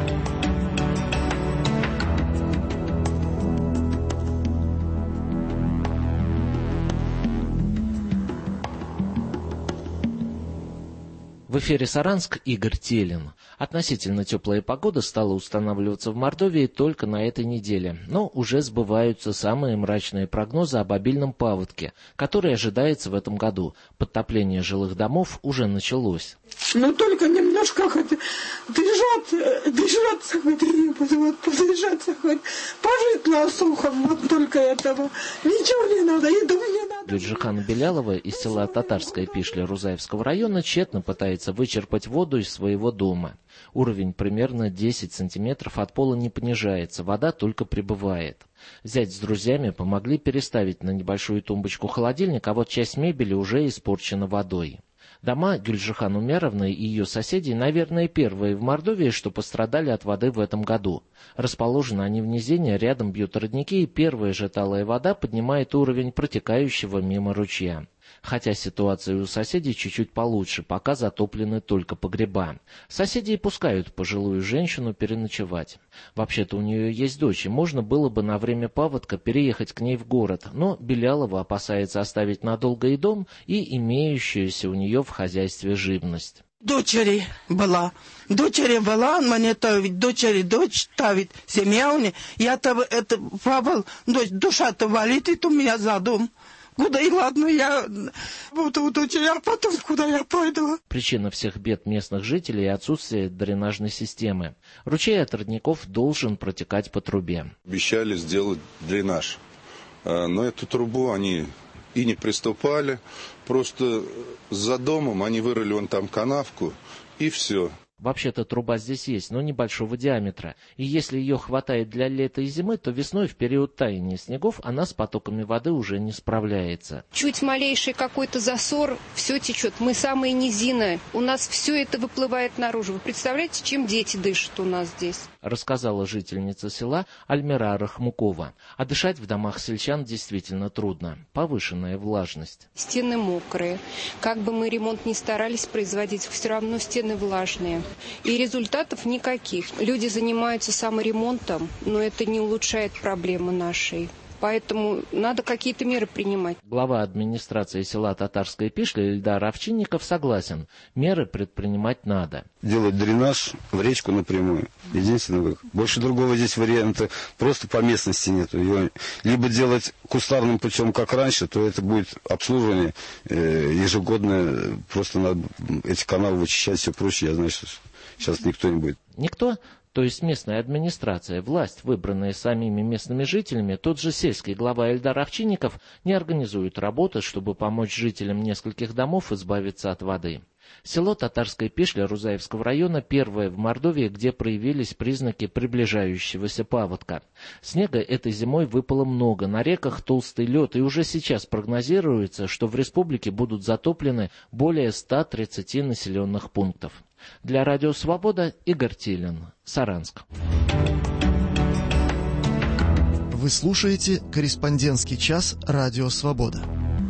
В эфире Саранск, Игорь Телин. Относительно теплая погода стала устанавливаться в Мордовии только на этой неделе, но уже сбываются самые мрачные прогнозы об обильном паводке, который ожидается в этом году. Подтопление жилых домов уже началось. Но только немножко хоть дышаться хоть, подышаться хоть, пожить на сухом, вот только этого. Ничего не надо, еду не надо. Гюльжихана Белялова из села Татарская Пишля Рузаевского района тщетно пытается вычерпать воду из своего дома. Уровень примерно 10 сантиметров от пола не понижается, вода только прибывает. Зять с друзьями помогли переставить на небольшую тумбочку холодильник, а вот часть мебели уже испорчена водой. Дома Гюльжихан Умяровны и ее соседей, наверное, первые в Мордовии, что пострадали от воды в этом году. Расположены они в низине, рядом бьют родники, и первая же талая вода поднимает уровень протекающего мимо ручья. Хотя ситуация у соседей чуть-чуть получше, пока затоплены только погреба. Соседи и пускают пожилую женщину переночевать. Вообще-то у нее есть дочь, и можно было бы на время паводка переехать к ней в город, но Белялова опасается оставить надолго и дом, и имеющуюся у нее в хозяйстве живность. Дочери была, мне то ведь дочь ставит семья у нее, я-то это Павел, душа-то валит, и у меня за дом. Куда и ладно, я буду у дочери, а потом куда я пойду. Причина всех бед местных жителей – отсутствие дренажной системы. Ручей от родников должен протекать по трубе. Обещали сделать дренаж, но эту трубу они и не приступали. Просто за домом они вырыли вон там канавку, и все. Вообще-то труба здесь есть, но небольшого диаметра. И если ее хватает для лета и зимы, то весной в период таяния снегов она с потоками воды уже не справляется. Чуть малейший какой-то засор, все течет. Мы самые низины. У нас все это выплывает наружу. Вы представляете, чем дети дышат у нас здесь? Рассказала жительница села Альмира Рахмукова. А дышать в домах сельчан действительно трудно. Повышенная влажность. Стены мокрые. Как бы мы ремонт ни старались производить, все равно стены влажные. И результатов никаких. Люди занимаются саморемонтом, но это не улучшает проблемы нашей. Поэтому надо какие-то меры принимать. Глава администрации села Татарская Пишля Ильдар Овчинников согласен. Меры предпринимать надо. Делать дренаж в речку напрямую. Единственный выход. Больше другого здесь варианта просто по местности нет. Ее либо делать кустарным путем, как раньше, то это будет обслуживание ежегодное. Просто надо эти каналы вычищать, все проще. Я знаю, что сейчас никто не будет. Никто? То есть местная администрация, власть, выбранная самими местными жителями, тот же сельский глава Ильдар Овчинников не организует работы, чтобы помочь жителям нескольких домов избавиться от воды. Село Татарская Пишля Рузаевского района первое в Мордовии, где проявились признаки приближающегося паводка. Снега этой зимой выпало много, на реках толстый лед, и уже сейчас прогнозируется, что в республике будут затоплены более 130 населенных пунктов. Для Радио Свобода Игорь Тилин, Саранск. Вы слушаете «Корреспондентский час» Радио Свобода.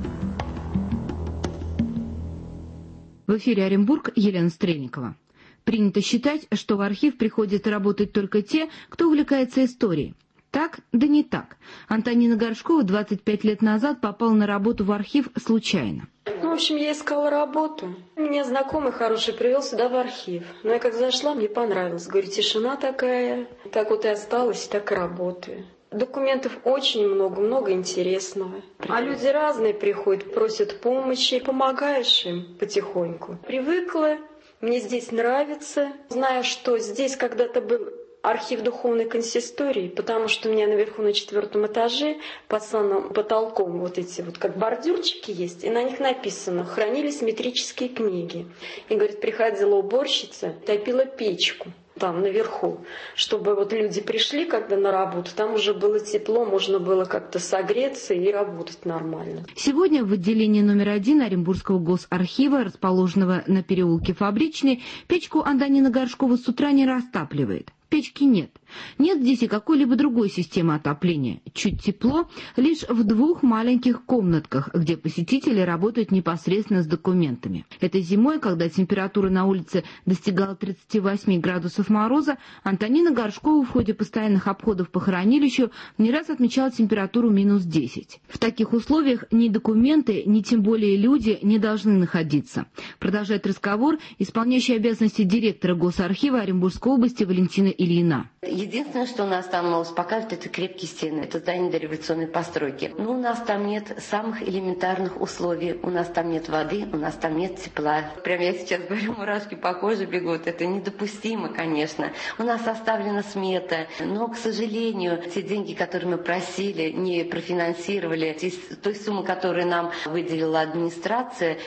В эфире Оренбург, Елена Стрельникова. Принято считать, что в архив приходят работать только те, кто увлекается историей. Так, да не так. Антонина Горшкова 25 лет назад попала на работу в архив случайно. В общем, я искала работу. Меня знакомый хороший привел сюда в архив. Но я как зашла, мне понравилось. Говорю, тишина такая. Так вот и осталась, так и работаю. Документов очень много, много интересного. А люди разные приходят, просят помощи. Помогаешь им потихоньку. Привыкла, мне здесь нравится. Знаю, что здесь когда-то был архив духовной консистории, потому что у меня наверху на 4-м этаже под самым потолком вот эти вот как бордюрчики есть, и на них написано «Хранились метрические книги». И, говорит, приходила уборщица, топила печку там наверху, чтобы вот люди пришли когда на работу, там уже было тепло, можно было как-то согреться и работать нормально. Сегодня в отделении номер 1 Оренбургского госархива, расположенного на переулке Фабричный, печку Антонина Горшкова с утра не растапливает. Печки нет. Нет здесь и какой-либо другой системы отопления. Чуть тепло лишь в 2 маленьких комнатках, где посетители работают непосредственно с документами. Этой зимой, когда температура на улице достигала 38 градусов мороза, Антонина Горшкова в ходе постоянных обходов по хранилищу не раз отмечала температуру минус 10. В таких условиях ни документы, ни тем более люди не должны находиться. Продолжает разговор исполняющий обязанности директора Госархива Оренбургской области Валентина Ильина. Единственное, что у нас там успокаивает, это крепкие стены. Это здание дореволюционной постройки. Но у нас там нет самых элементарных условий. У нас там нет воды, у нас там нет тепла. Прям я сейчас говорю, мурашки по коже бегут. Это недопустимо, конечно. У нас составлена смета. Но, к сожалению, те деньги, которые мы просили, не профинансировали. Из той суммы, которую нам выделила администрация,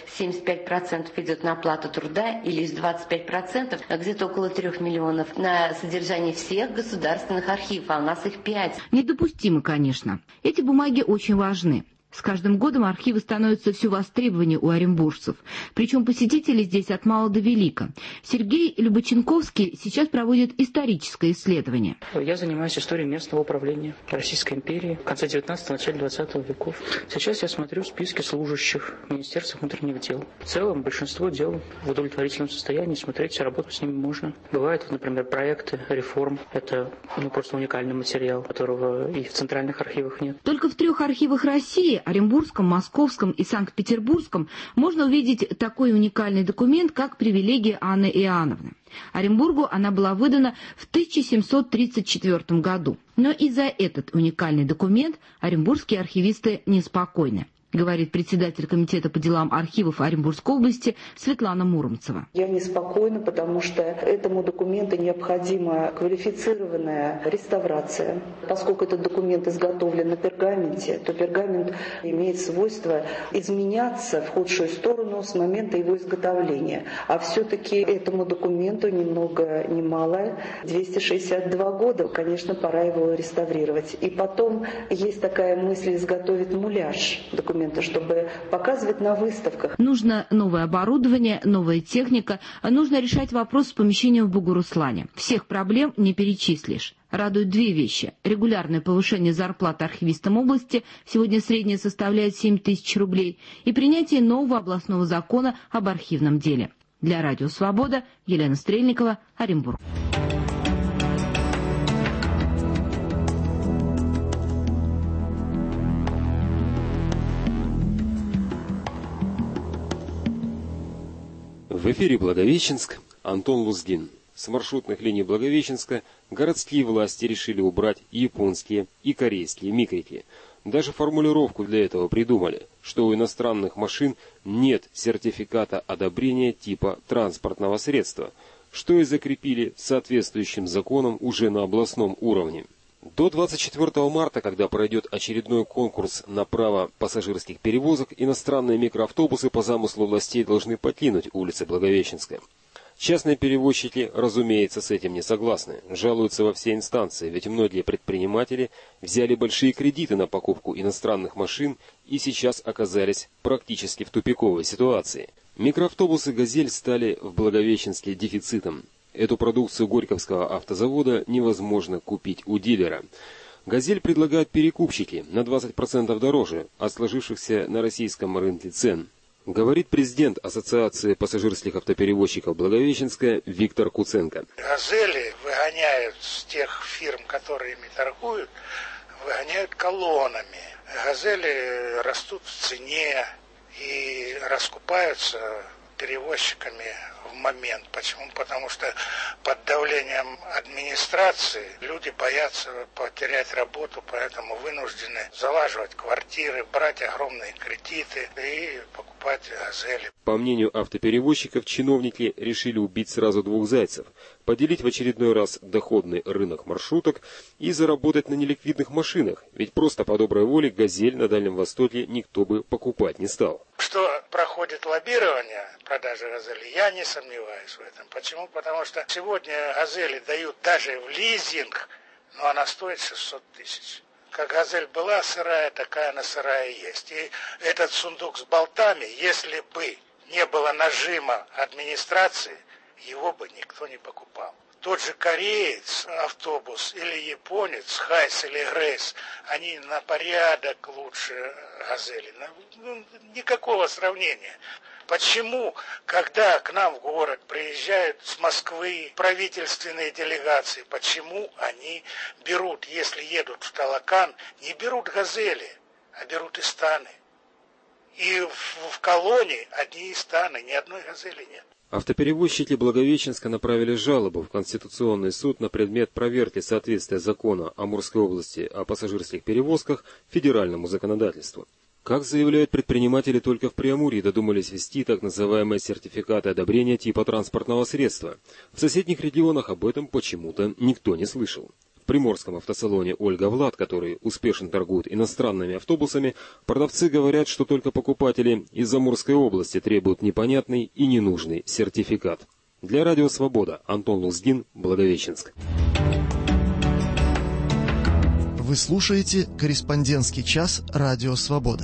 75% идет на оплату труда, или из 25%, где-то около 3 миллионов на содержание всех государственных архивов, а у нас их 5. Недопустимо, конечно. Эти бумаги очень важны. С каждым годом архивы становятся все востребованнее у оренбуржцев. Причем посетители здесь от мала до велика. Сергей Любоченковский сейчас проводит историческое исследование. Я занимаюсь историей местного управления Российской империи в конце 19-го, начале 20 веков. Сейчас я смотрю списки служащих Министерства внутренних дел. В целом большинство дел в удовлетворительном состоянии, смотреть, работать с ними можно. Бывают, например, проекты реформ. Это просто уникальный материал, которого и в центральных архивах нет. Только в 3 архивах России, Оренбургском, Московском и Санкт-Петербургском, можно увидеть такой уникальный документ, как привилегия Анны Иоанновны. Оренбургу она была выдана в 1734 году. Но и за этот уникальный документ оренбургские архивисты неспокойны. говорит председатель комитета по делам архивов Оренбургской области Светлана Муромцева. Я неспокойна, потому что этому документу необходима квалифицированная реставрация. Поскольку этот документ изготовлен на пергаменте, то пергамент имеет свойство изменяться в худшую сторону с момента его изготовления. А все-таки этому документу ни много ни мало 262 года. Конечно, пора его реставрировать. И потом есть такая мысль изготовить муляж документа, чтобы показывать на выставках. Нужно новое оборудование, новая техника, нужно решать вопрос с помещением в Бугуруслане. Всех проблем не перечислишь. Радуют две вещи. Регулярное повышение зарплаты архивистам области, сегодня средняя составляет 7 тысяч рублей, и принятие нового областного закона об архивном деле. Для Радио Свобода Елена Стрельникова, Оренбург. В эфире Благовещенск, Антон Лузгин. С маршрутных линий Благовещенска городские власти решили убрать и японские, и корейские микрики. Даже формулировку для этого придумали, что у иностранных машин нет сертификата одобрения типа транспортного средства, что и закрепили соответствующим законом уже на областном уровне. До 24 марта, когда пройдет очередной конкурс на право пассажирских перевозок, иностранные микроавтобусы по замыслу властей должны покинуть улицы Благовещенска. Частные перевозчики, разумеется, с этим не согласны, жалуются во все инстанции, ведь многие предприниматели взяли большие кредиты на покупку иностранных машин и сейчас оказались практически в тупиковой ситуации. Микроавтобусы «Газель» стали в Благовещенске дефицитом. Эту продукцию Горьковского автозавода невозможно купить у дилера. «Газель» предлагают перекупщики на 20% дороже от сложившихся на российском рынке цен. Говорит президент Ассоциации пассажирских автоперевозчиков Благовещенска Виктор Куценко. «Газели» выгоняют с тех фирм, которые ими торгуют, выгоняют колоннами. «Газели» растут в цене и раскупаются перевозчиками в момент. Почему? Потому что под давлением администрации люди боятся потерять работу, поэтому вынуждены залаживать квартиры, брать огромные кредиты и покупать «Газели». По мнению автоперевозчиков, чиновники решили убить сразу двух зайцев, поделить в очередной раз доходный рынок маршруток и заработать на неликвидных машинах, ведь просто по доброй воле «Газель» на Дальнем Востоке никто бы покупать не стал. Что проходит лоббирование продажи «Газели», я не сомневаюсь в этом. Почему? Потому что сегодня «Газели» дают даже в лизинг, но она стоит 600 тысяч. Как «Газель» была сырая, такая она сырая и есть. И этот сундук с болтами, если бы не было нажима администрации, его бы никто не покупал. Тот же кореец автобус или японец, Хайс или Грейс, они на порядок лучше «Газели». Никакого сравнения. Почему, когда к нам в город приезжают с Москвы правительственные делегации, почему они берут, если едут в Талакан, не берут «Газели», а берут «Истаны»? И в колонии одни «Истаны», ни одной «Газели» нет. Автоперевозчики Благовещенска направили жалобу в Конституционный суд на предмет проверки соответствия закона Амурской области о пассажирских перевозках федеральному законодательству. Как заявляют предприниматели, только в Преамурье додумались ввести так называемые сертификаты одобрения типа транспортного средства. В соседних регионах об этом почему-то никто не слышал. В приморском автосалоне «Ольга Влад», который успешно торгует иностранными автобусами, продавцы говорят, что только покупатели из Амурской области требуют непонятный и ненужный сертификат. Для Радио Свобода Антон Лузгин, Благовещенск. Вы слушаете «Корреспондентский час» Радио Свобода.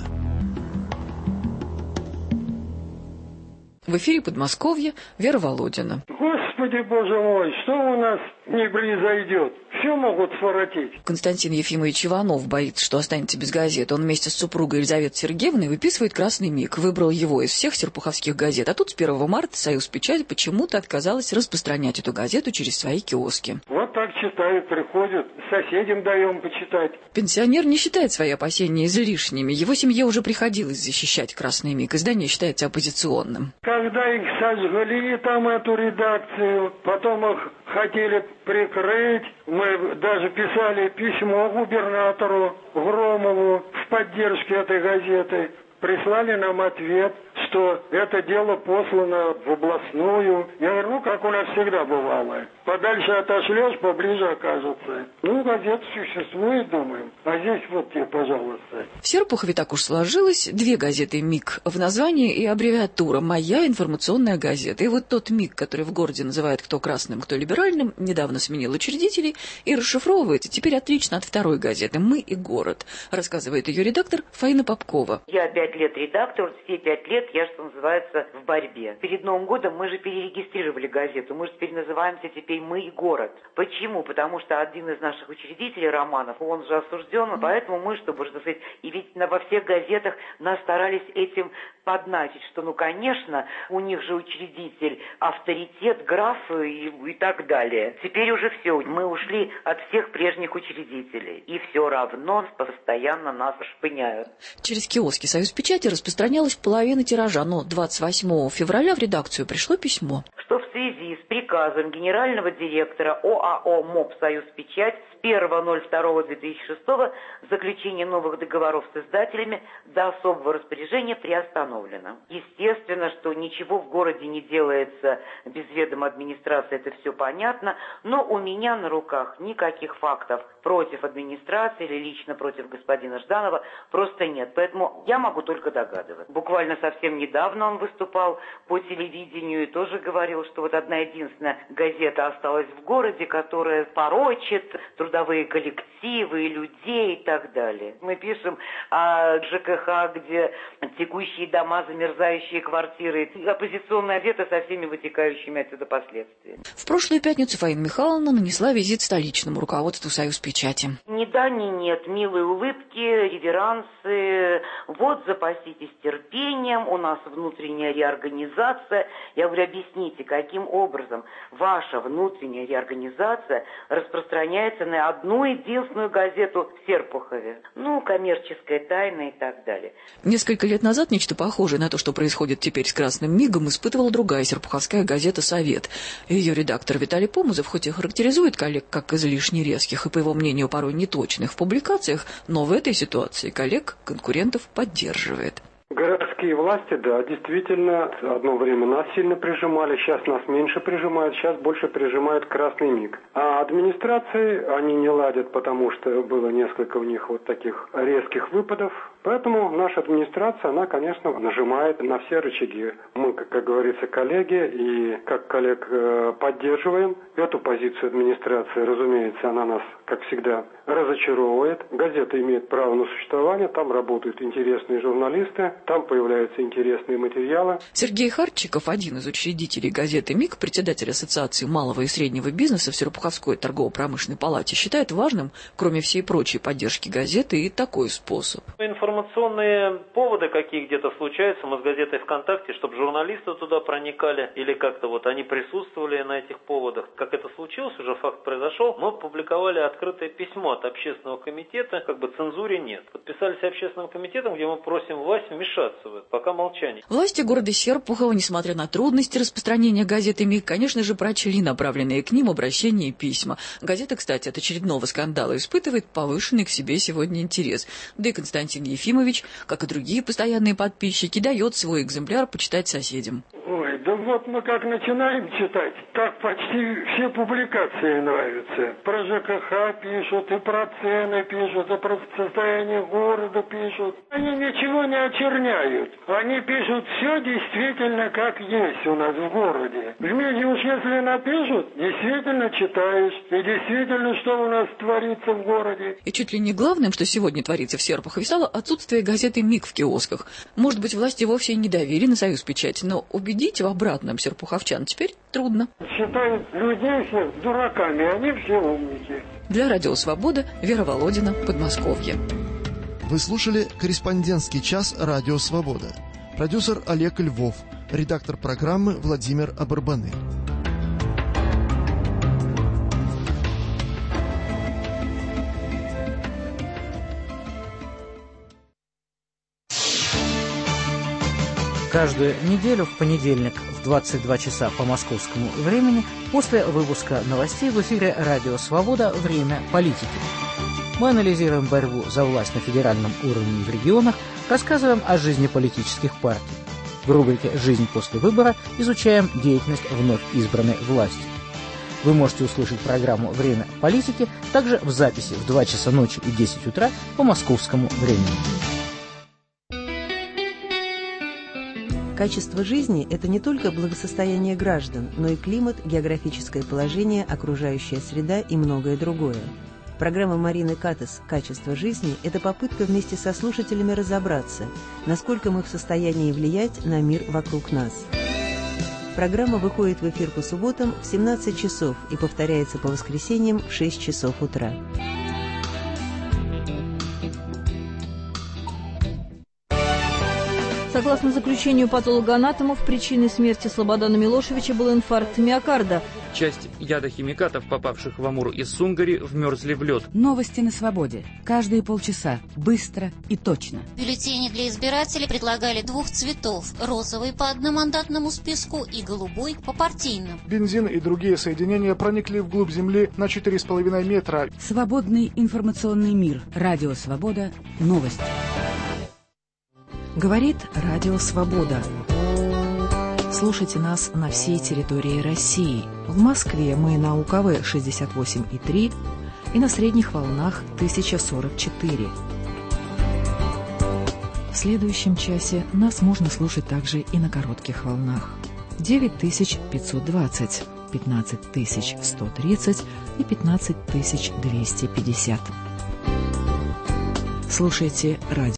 В эфире Подмосковья, Вера Володина. Господи, Боже мой, что у нас не произойдет? Все могут своротить. Константин Ефимович Иванов боится, что останется без газет. Он вместе с супругой Елизаветой Сергеевной выписывает «Красный миг». Выбрал его из всех серпуховских газет. А тут с 1 марта «Союз Печать» почему-то отказалась распространять эту газету через свои киоски. Вот так читают, приходят, соседям даем почитать. Пенсионер не считает свои опасения излишними. Его семье уже приходилось защищать «Красный миг». Издание считается оппозиционным. Когда их сожгли, там эту редакцию, потом их хотели прикрыть, мы даже писали письмо губернатору Громову в поддержке этой газеты. Прислали нам ответ, что это дело послано в областную. Я говорю, ну, как у нас всегда бывало. Подальше отошлешь, поближе окажется. Ну, газета существует, думаю. А здесь вот тебе, пожалуйста. В Серпухове так уж сложилось. 2 газеты «МИГ» в названии и аббревиатура «Моя информационная газета». И вот тот МИГ, который в городе называют кто красным, кто либеральным, недавно сменил учредителей и расшифровывается теперь отлично от второй газеты «Мы и город», рассказывает ее редактор Фаина Попкова. Я 5 лет редактор, все 5 лет я, что называется, в борьбе. Перед Новым годом мы же перерегистрировали газету, мы же теперь называемся «Мы и город». Почему? Потому что один из наших учредителей, Романов, он же осужден, поэтому мы, чтобы, так сказать, и ведь во всех газетах нас старались этим подначить, что, ну, конечно, у них же учредитель, авторитет, граф и так далее. Теперь уже все, мы ушли от всех прежних учредителей, и все равно постоянно нас шпыняют. Через киоски «Союз Печати» распространялась половина тиража, но 28 февраля в редакцию пришло письмо. Что в связи с приказом генерального директора ОАО МОП «Союз Печать» с 1.02.2006 заключение новых договоров с издателями до особого распоряжения приостановлено. Естественно, что ничего в городе не делается без ведома администрации, это все понятно, но у меня на руках никаких фактов против администрации или лично против господина Жданова просто нет. Поэтому я могу только догадываться. Буквально совсем недавно он выступал по телевидению и тоже говорил, что вот одна единственная газета осталась в городе, которая порочит трудовые коллективы, людей и так далее. Мы пишем о ЖКХ, где текущие дома, замерзающие квартиры, оппозиционная газета со всеми вытекающими отсюда последствиями. В прошлую пятницу Фаина Михайловна нанесла визит столичному руководству «Союз Печати». Ни да, ни нет. Милые улыбки, реверансы. Вот, запаситесь терпением, у нас внутренняя реорганизация. Я говорю, объясните, каким образом ваша внутренняя реорганизация распространяется на одну единственную газету в Серпухове. Ну, коммерческая тайна и так далее. Несколько лет назад нечто похожее на то, что происходит теперь с «Красным мигом», испытывала другая серпуховская газета «Совет». Ее редактор Виталий Помазов хоть и характеризует коллег как излишне резких и, по его мнению, порой неточных в публикациях, но в этой ситуации коллег, конкурентов поддерживает. Городские власти, да, действительно, одно время нас сильно прижимали, сейчас нас меньше прижимают, сейчас больше прижимает «Красный миг». А администрации они не ладят, потому что было несколько у них вот таких резких выпадов. Поэтому наша администрация, она, конечно, нажимает на все рычаги. Мы, как говорится, коллеги, и как коллег поддерживаем эту позицию администрации. Разумеется, она нас, как всегда, разочаровывает. Газета имеет право на существование, там работают интересные журналисты, там появляются интересные материалы. Сергей Харчиков, один из учредителей газеты «МИГ», председатель Ассоциации малого и среднего бизнеса в Серпуховской торгово-промышленной палате, считает важным, кроме всей прочей поддержки газеты, и такой способ. Информационные поводы, какие где-то случаются, мы с газетой ВКонтакте, чтобы журналисты туда проникали, или как-то вот они присутствовали на этих поводах. Как это случилось, уже факт произошел, мы опубликовали открытое письмо от общественного комитета, как бы цензуре нет. Подписались общественным комитетом, где мы просим власть вмешаться в это, пока молчание. Власти города Серпухова, несмотря на трудности распространения газеты «МИГ», конечно же, прочли направленные к ним обращения и письма. Газета, кстати, от очередного скандала испытывает повышенный к себе сегодня интерес. Да и Константин Ефимович, как и другие постоянные подписчики, дает свой экземпляр почитать соседям. Ой, да вот мы как начинаем читать, так почти все публикации нравятся. Про ЖКХ пишут, и про цены пишут, и про состояние города пишут. Они ничего не очерняют. Они пишут все действительно как есть у нас в городе. Понимаете, уж если напишут, действительно читаешь. И действительно, что у нас творится в городе. И чуть ли не главным, что сегодня творится в Серпухове, стало отсутствие газеты «МИГ» в киосках. Может быть, власти вовсе и не доверили на «Союз Печати», но убедить в обратном серпуховчан теперь трудно. Считают людей всех дураками, они все умники. Для Радио Свобода, Вера Володина, Подмосковье. Вы слушали «Корреспондентский час. Радио Свобода». Продюсер Олег Львов. Редактор программы Владимир Абарбаны. Каждую неделю в понедельник в 22 часа по московскому времени после выпуска новостей в эфире «Радио Свобода. Время политики». Мы анализируем борьбу за власть на федеральном уровне и в регионах, рассказываем о жизни политических партий. В рубрике «Жизнь после выбора» изучаем деятельность вновь избранной власти. Вы можете услышать программу «Время политики» также в записи в 2 часа ночи и 10 утра по московскому времени. Качество жизни – это не только благосостояние граждан, но и климат, географическое положение, окружающая среда и многое другое. Программа Марины Катас «Качество жизни» – это попытка вместе со слушателями разобраться, насколько мы в состоянии влиять на мир вокруг нас. Программа выходит в эфир по субботам в 17 часов и повторяется по воскресеньям в 6 часов утра. Согласно заключению патологоанатомов, причиной смерти Слободана Милошевича был инфаркт миокарда. Часть ядохимикатов, попавших в Амур из Сунгари, вмерзли в лед. Новости на свободе. Каждые полчаса. Быстро и точно. Бюллетени для избирателей предлагали 2 цветов. Розовый по одномандатному списку и голубой по партийным. Бензин и другие соединения проникли вглубь земли на 4,5 метра. Свободный информационный мир. Радио «Свобода». Новости. Говорит Радио Свобода. Слушайте нас на всей территории России. В Москве мы на УКВ 68,3 и на средних волнах 1044. В следующем часе нас можно слушать также и на коротких волнах. 9520, 15130 и 15250. Слушайте Радио